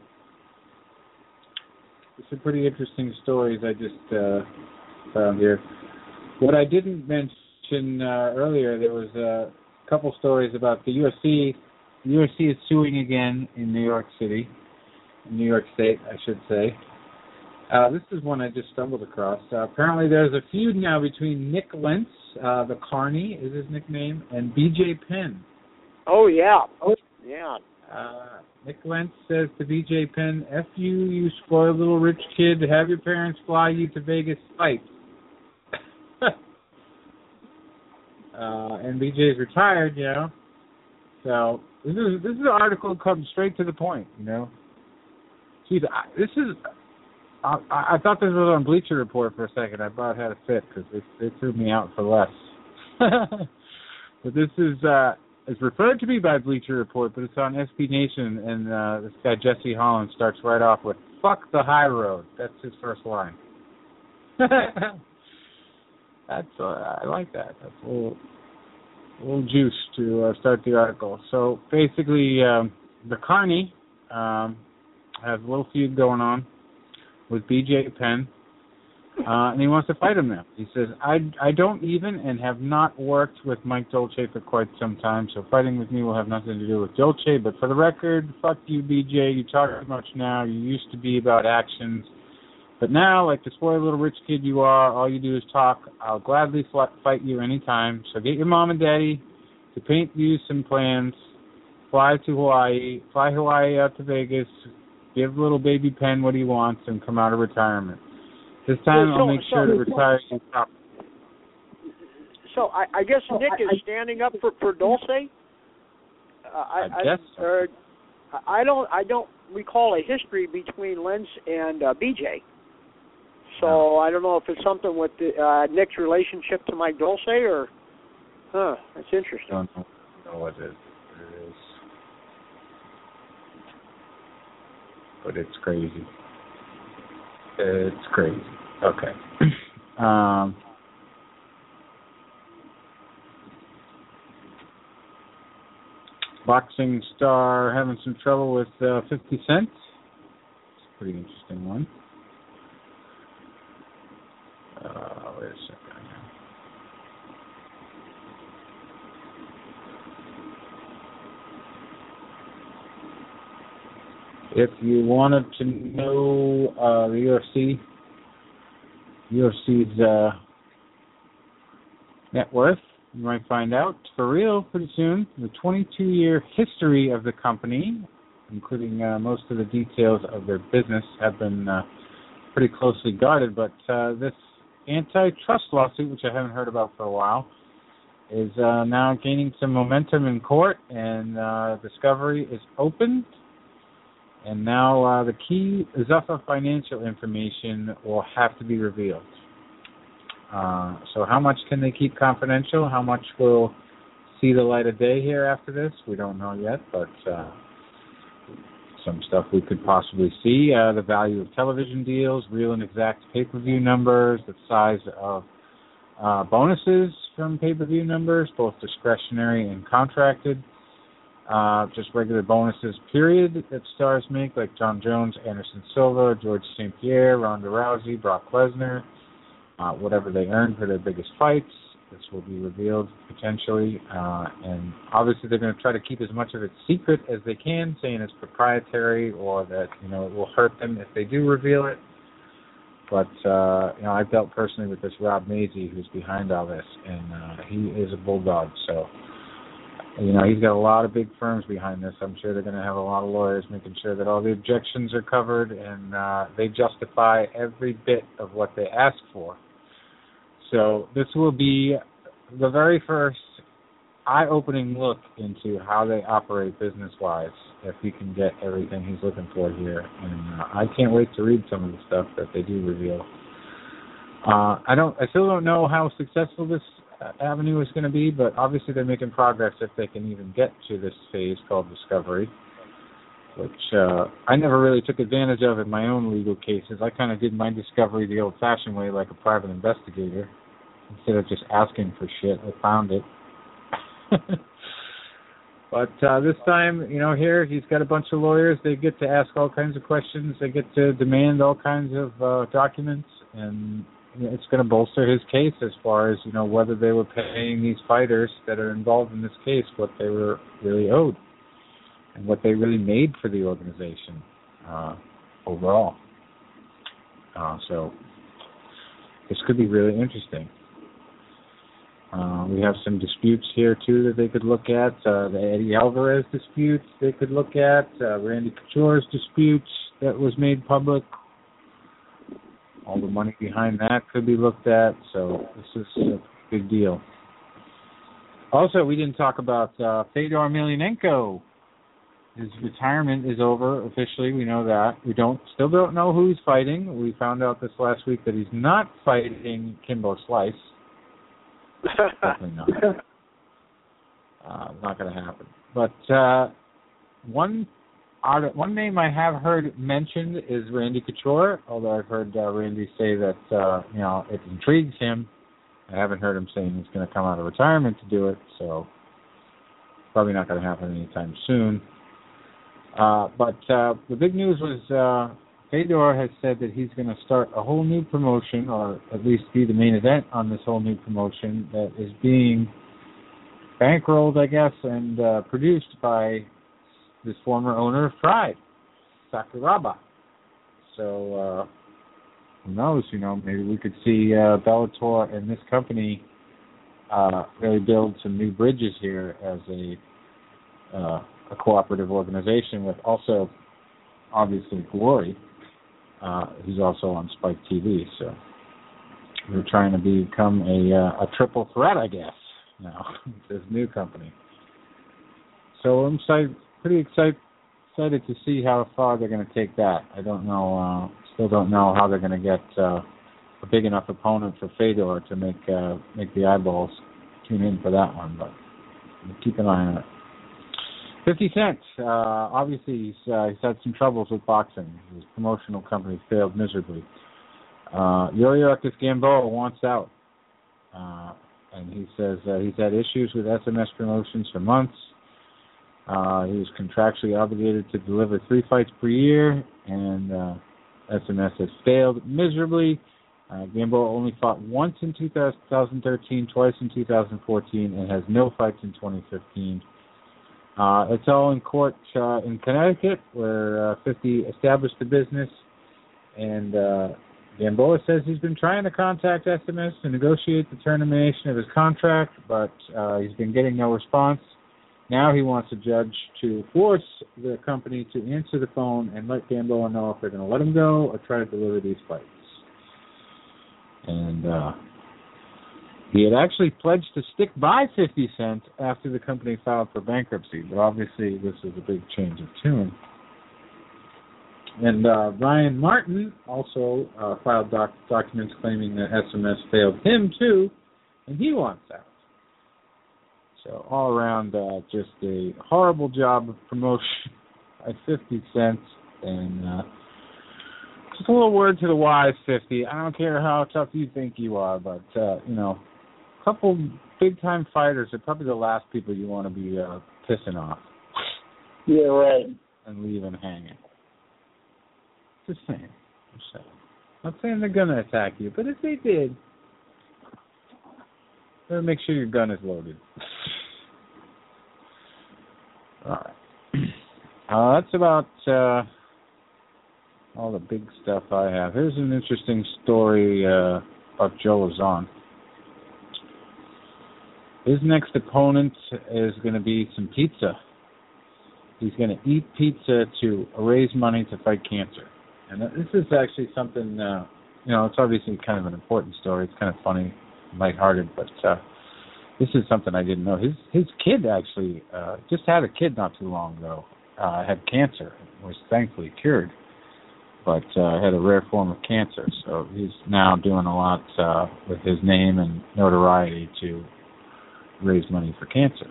some pretty interesting stories I just uh, found here. What I didn't mention uh, earlier, there was a couple stories about the U S C. The U S C is suing again in New York City, in New York State, I should say. Uh, this is one I just stumbled across. Uh, apparently there's a feud now between Nick Lentz, uh, the Carney is his nickname, and B J Penn. Oh, yeah. Oh, yeah. Uh, Nick Lentz says to B J Penn, F you, you spoiled little rich kid, have your parents fly you to Vegas fight. uh, and B J's retired, you know. So this is this is an article that comes straight to the point, you know. Geez, I, this is. I, I thought this was on Bleacher Report for a second. I about had a fit because they, they threw me out for less. But this is uh, it's referred to me by Bleacher Report, but it's on S B Nation, and uh, this guy Jesse Holland starts right off with "Fuck the high road." That's his first line. That's uh, I like that. That's a little, a little juice to uh, start the article. So basically, um, the Carney um, has a little feud going on with B J Penn, uh, and he wants to fight him now. He says, I, I don't even and have not worked with Mike Dolce for quite some time, so fighting with me will have nothing to do with Dolce, but for the record, fuck you, B J, you talk too much now, you used to be about actions, but now, like the spoiled little rich kid you are, all you do is talk. I'll gladly fight you anytime, so get your mom and daddy to paint you some plans, fly to Hawaii, fly Hawaii out to Vegas, give little baby Penn what he wants, and come out of retirement. This time, so, I'll make so, sure to so, retire you properly. So I, I guess Nick is standing up for, for Dulce. Uh, I, I guess. I, so. uh, I don't. I don't recall a history between Lentz and uh, B J. So no. I don't know if it's something with the, uh, Nick's relationship to Mike Dulce, or. Huh. That's interesting. I don't know, know what it is. But it's crazy. It's crazy. Okay. Um, boxing star having some trouble with uh, fifty Cent. It's a pretty interesting one. Uh, wait a second. If you wanted to know uh, the U F C, U F C's uh, net worth, you might find out for real pretty soon. The twenty-two year history of the company, including uh, most of the details of their business, have been uh, pretty closely guarded. But uh, this antitrust lawsuit, which I haven't heard about for a while, is uh, now gaining some momentum in court, and uh, discovery is opened. And now uh, the key Zuffa financial information will have to be revealed. Uh, so how much can they keep confidential? How much will see the light of day here after this? We don't know yet, but uh, some stuff we could possibly see. Uh, the value of television deals, real and exact pay-per-view numbers, the size of uh, bonuses from pay-per-view numbers, both discretionary and contracted. Uh, just regular bonuses, period, that stars make, like John Jones, Anderson Silva, George Saint Pierre, Ronda Rousey, Brock Lesnar, uh, whatever they earn for their biggest fights. This will be revealed potentially. Uh, and obviously they're going to try to keep as much of it secret as they can, saying it's proprietary or that, you know, it will hurt them if they do reveal it. But, uh, you know, I've dealt personally with this Rob Mazie, who's behind all this, and uh, he is a bulldog, so... You know, he's got a lot of big firms behind this. I'm sure they're going to have a lot of lawyers making sure that all the objections are covered and uh, they justify every bit of what they ask for. So this will be the very first eye-opening look into how they operate business-wise, if he can get everything he's looking for here. And uh, I can't wait to read some of the stuff that they do reveal. Uh, I don't. I still don't know how successful this avenue is going to be, but obviously they're making progress if they can even get to this phase called discovery, which uh, I never really took advantage of in my own legal cases. I kind of did my discovery the old-fashioned way, like a private investigator. Instead of just asking for shit, I found it. But uh, this time, you know, here he's got a bunch of lawyers. They get to ask all kinds of questions. They get to demand all kinds of uh, documents, and it's going to bolster his case as far as, you know, whether they were paying these fighters that are involved in this case what they were really owed and what they really made for the organization uh, overall. Uh, so this could be really interesting. Uh, we have some disputes here, too, that they could look at. Uh, the Eddie Alvarez dispute they could look at. Uh, Randy Couture's dispute that was made public. All the money behind that could be looked at, so this is a big deal. Also, we didn't talk about uh, Fedor Emelianenko. His retirement is over officially. We know that. We don't still don't know who he's fighting. We found out this last week that he's not fighting Kimbo Slice. Definitely not. Uh, not going to happen. But uh, one. One name I have heard mentioned is Randy Couture, although I've heard uh, Randy say that, uh, you know, it intrigues him. I haven't heard him saying he's going to come out of retirement to do it, so probably not going to happen anytime soon. Uh, but uh, the big news was uh, Fedor has said that he's going to start a whole new promotion, or at least be the main event on this whole new promotion that is being bankrolled, I guess, and uh, produced by this former owner of Pride, Sakuraba. So, uh, who knows, you know, maybe we could see uh, Bellator and this company uh, really build some new bridges here as a, uh, a cooperative organization with also, obviously, Glory, uh, who's also on Spike T V. So we're trying to become a, uh, a triple threat, I guess, now, with this new company. So I'm excited. Pretty excited, excited to see how far they're going to take that. I don't know, uh, still don't know how they're going to get uh, a big enough opponent for Fedor to make uh, make the eyeballs tune in for that one, but we'll keep an eye on it. fifty Cent, uh, obviously he's, uh, he's had some troubles with boxing. His promotional company failed miserably. Uh, Yuriorkis Gamboa wants out, uh, and he says uh, he's had issues with S M S Promotions for months. Uh, he was contractually obligated to deliver three fights per year, and uh, S M S has failed miserably. Uh, Gamboa only fought once in two thousand thirteen, twice in two thousand fourteen, and has no fights in twenty fifteen. Uh, it's all in court uh, in Connecticut, where uh, fifty established the business, and uh, Gamboa says he's been trying to contact S M S to negotiate the termination of his contract, but uh, he's been getting no response. Now he wants a judge to force the company to answer the phone and let Gamboa know if they're going to let him go or try to deliver these fights. And uh, he had actually pledged to stick by fifty Cent after the company filed for bankruptcy, but obviously this is a big change of tune. And uh, Ryan Martin also uh, filed doc- documents claiming that S M S failed him too, and he wants out. So all around, uh, just a horrible job of promotion by fifty Cent, and uh, just a little word to the wise fifty. I don't care how tough you think you are, but uh, you know, a couple big-time fighters are probably the last people you want to be uh, pissing off. Yeah, right. And leaving hanging. Just saying. Just saying. Not saying they're gonna attack you, but if they did, better make sure your gun is loaded. All right. Uh, that's about uh, all the big stuff I have. Here's an interesting story uh, about Joe Lauzon. His next opponent is going to be some pizza. He's going to eat pizza to raise money to fight cancer. And this is actually something, uh, you know, it's obviously kind of an important story. It's kind of funny, lighthearted, but uh, this is something I didn't know. His his kid actually uh, just had a kid not too long ago. Uh, had cancer, was thankfully cured, but uh, had a rare form of cancer. So he's now doing a lot uh, with his name and notoriety to raise money for cancer.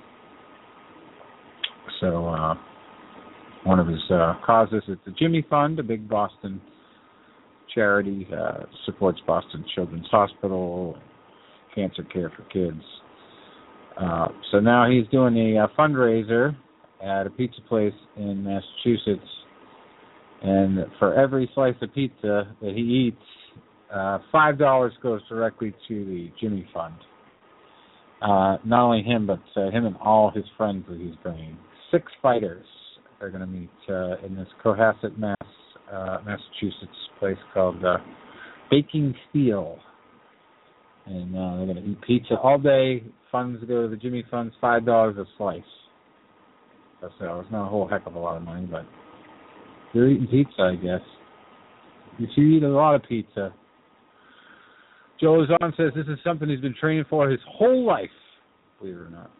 So uh, one of his uh, causes is the Jimmy Fund, a big Boston charity, uh, supports Boston Children's Hospital, cancer care for kids. Uh, so now he's doing a, a fundraiser at a pizza place in Massachusetts, and for every slice of pizza that he eats, uh, five dollars goes directly to the Jimmy Fund. Uh, not only him, but uh, him and all his friends that he's bringing. Six fighters are going to meet uh, in this Cohasset, Mass, uh, Massachusetts place called uh, Baking Steel. And uh, they're going to eat pizza all day. Funds go to the Jimmy Funds, five dollars a slice. So it's not a whole heck of a lot of money, but you're eating pizza, I guess. You should eat a lot of pizza. Joe Lauzon says this is something he's been training for his whole life, believe it or not.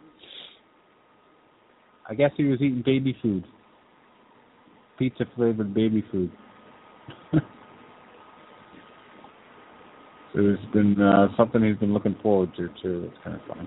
I guess he was eating baby food. Pizza-flavored baby food. So it's been uh, something he's been looking forward to, too. It's kind of funny.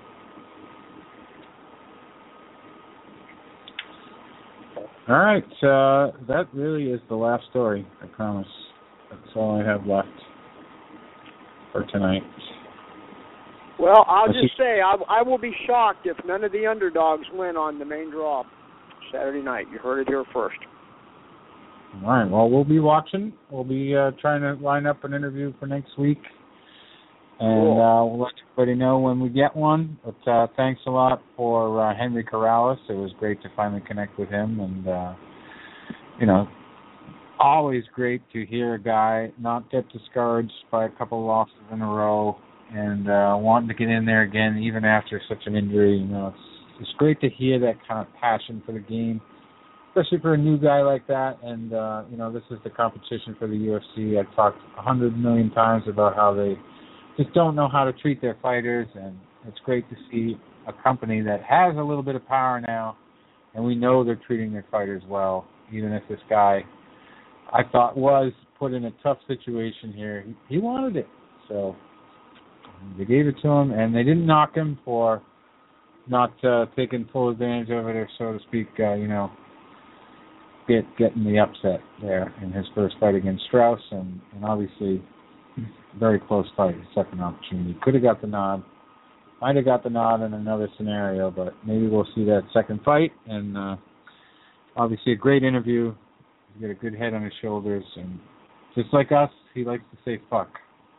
All right, uh, that really is the last story, I promise. That's all I have left for tonight. Well, I'll Let's just see. say I, I will be shocked if none of the underdogs win on the main draw Saturday night. You heard it here first. All right, well, we'll be watching. We'll be uh, trying to line up an interview for next week. And Cool. uh, we'll let everybody know when we get one. But uh, thanks a lot for uh, Henry Corrales. It was great to finally connect with him. And, uh, you know, always great to hear a guy not get discouraged by a couple losses in a row and uh, wanting to get in there again even after such an injury. You know, it's, it's great to hear that kind of passion for the game, especially for a new guy like that. And, uh, you know, this is the competition for the U F C. I've talked a hundred million times about how they just don't know how to treat their fighters, and it's great to see a company that has a little bit of power now, and we know they're treating their fighters well, even if this guy, I thought, was put in a tough situation here. He, he wanted it, so they gave it to him, and they didn't knock him for not uh, taking full advantage of it, or so to speak, uh, you know, get getting the upset there in his first fight against Strauss, and, and obviously very close fight, his second opportunity. Could have got the nod, might have got the nod in another scenario, but maybe we'll see that second fight. And uh, obviously a great interview. He's got a good head on his shoulders, and just like us, he likes to say fuck.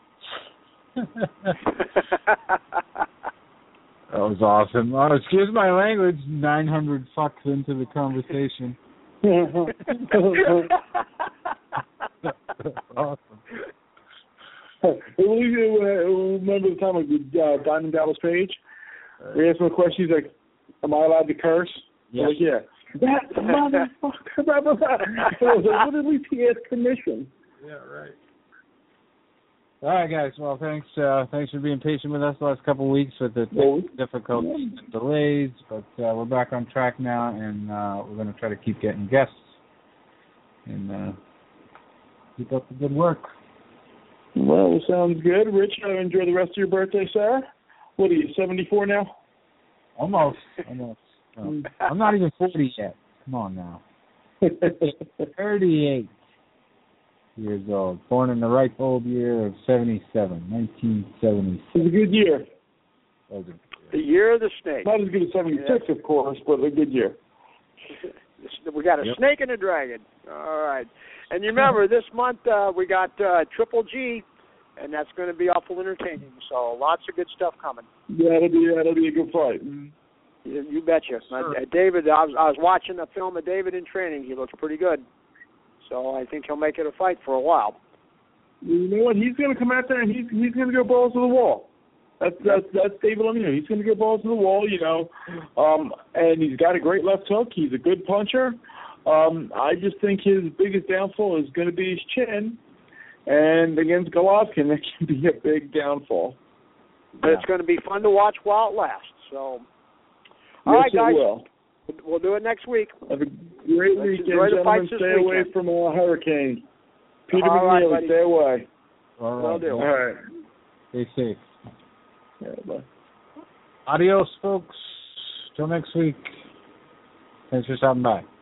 That was awesome. Oh, excuse my language. nine hundred fucks into the conversation. Awesome. Remember the time with uh, Diamond Dallas Page? We asked him a question. He's like, "Am I allowed to curse?" Yeah. Like, yeah. That motherfucker. Blah, blah, blah. I was like, what did we ask permission? Yeah, right. All right, guys. Well, thanks. Uh, thanks for being patient with us the last couple of weeks with the Well, difficulties and delays, but uh, we're back on track now, and uh, we're going to try to keep getting guests and uh, keep up the good work. Well, sounds good. Rich, uh, enjoy the rest of your birthday, sir. What are you, seventy-four now? Almost. Almost. No, I'm not even forty yet. Come on now. thirty-eight years old. Born in the ripe old year of seventy-seven, nineteen seventy-seven. It was a good year. The year of the snake. Not as good as seventy-six, yeah. Of course, but a good year. We got a yep. snake and a dragon. All right. And you remember, this month uh, we got uh, Triple G, and that's going to be awful entertaining. So lots of good stuff coming. Yeah, that'll be, that'll be a good fight. You, you betcha. Sure. Uh, David, I was, I was watching a film of David in training. He looks pretty good. So I think he'll make it a fight for a while. You know what? He's going to come out there and he's he's going to go balls to the wall. That's that's that's David Lemieux. He's going to go balls to the wall, you know. Um, and he's got a great left hook. He's a good puncher. Um, I just think his biggest downfall is going to be his chin. And against Golovkin, that can be a big downfall. But yeah. It's going to be fun to watch while it lasts. So, yes, all right, guys. It will. We'll do it next week. Have a great Let's weekend, gentlemen. Stay weekend. away from a hurricane. Peter all right, McNeely, buddy. stay away. All right. Will do. All right. Stay safe. Yeah, bye. Adios, folks. Till next week. Thanks for stopping by.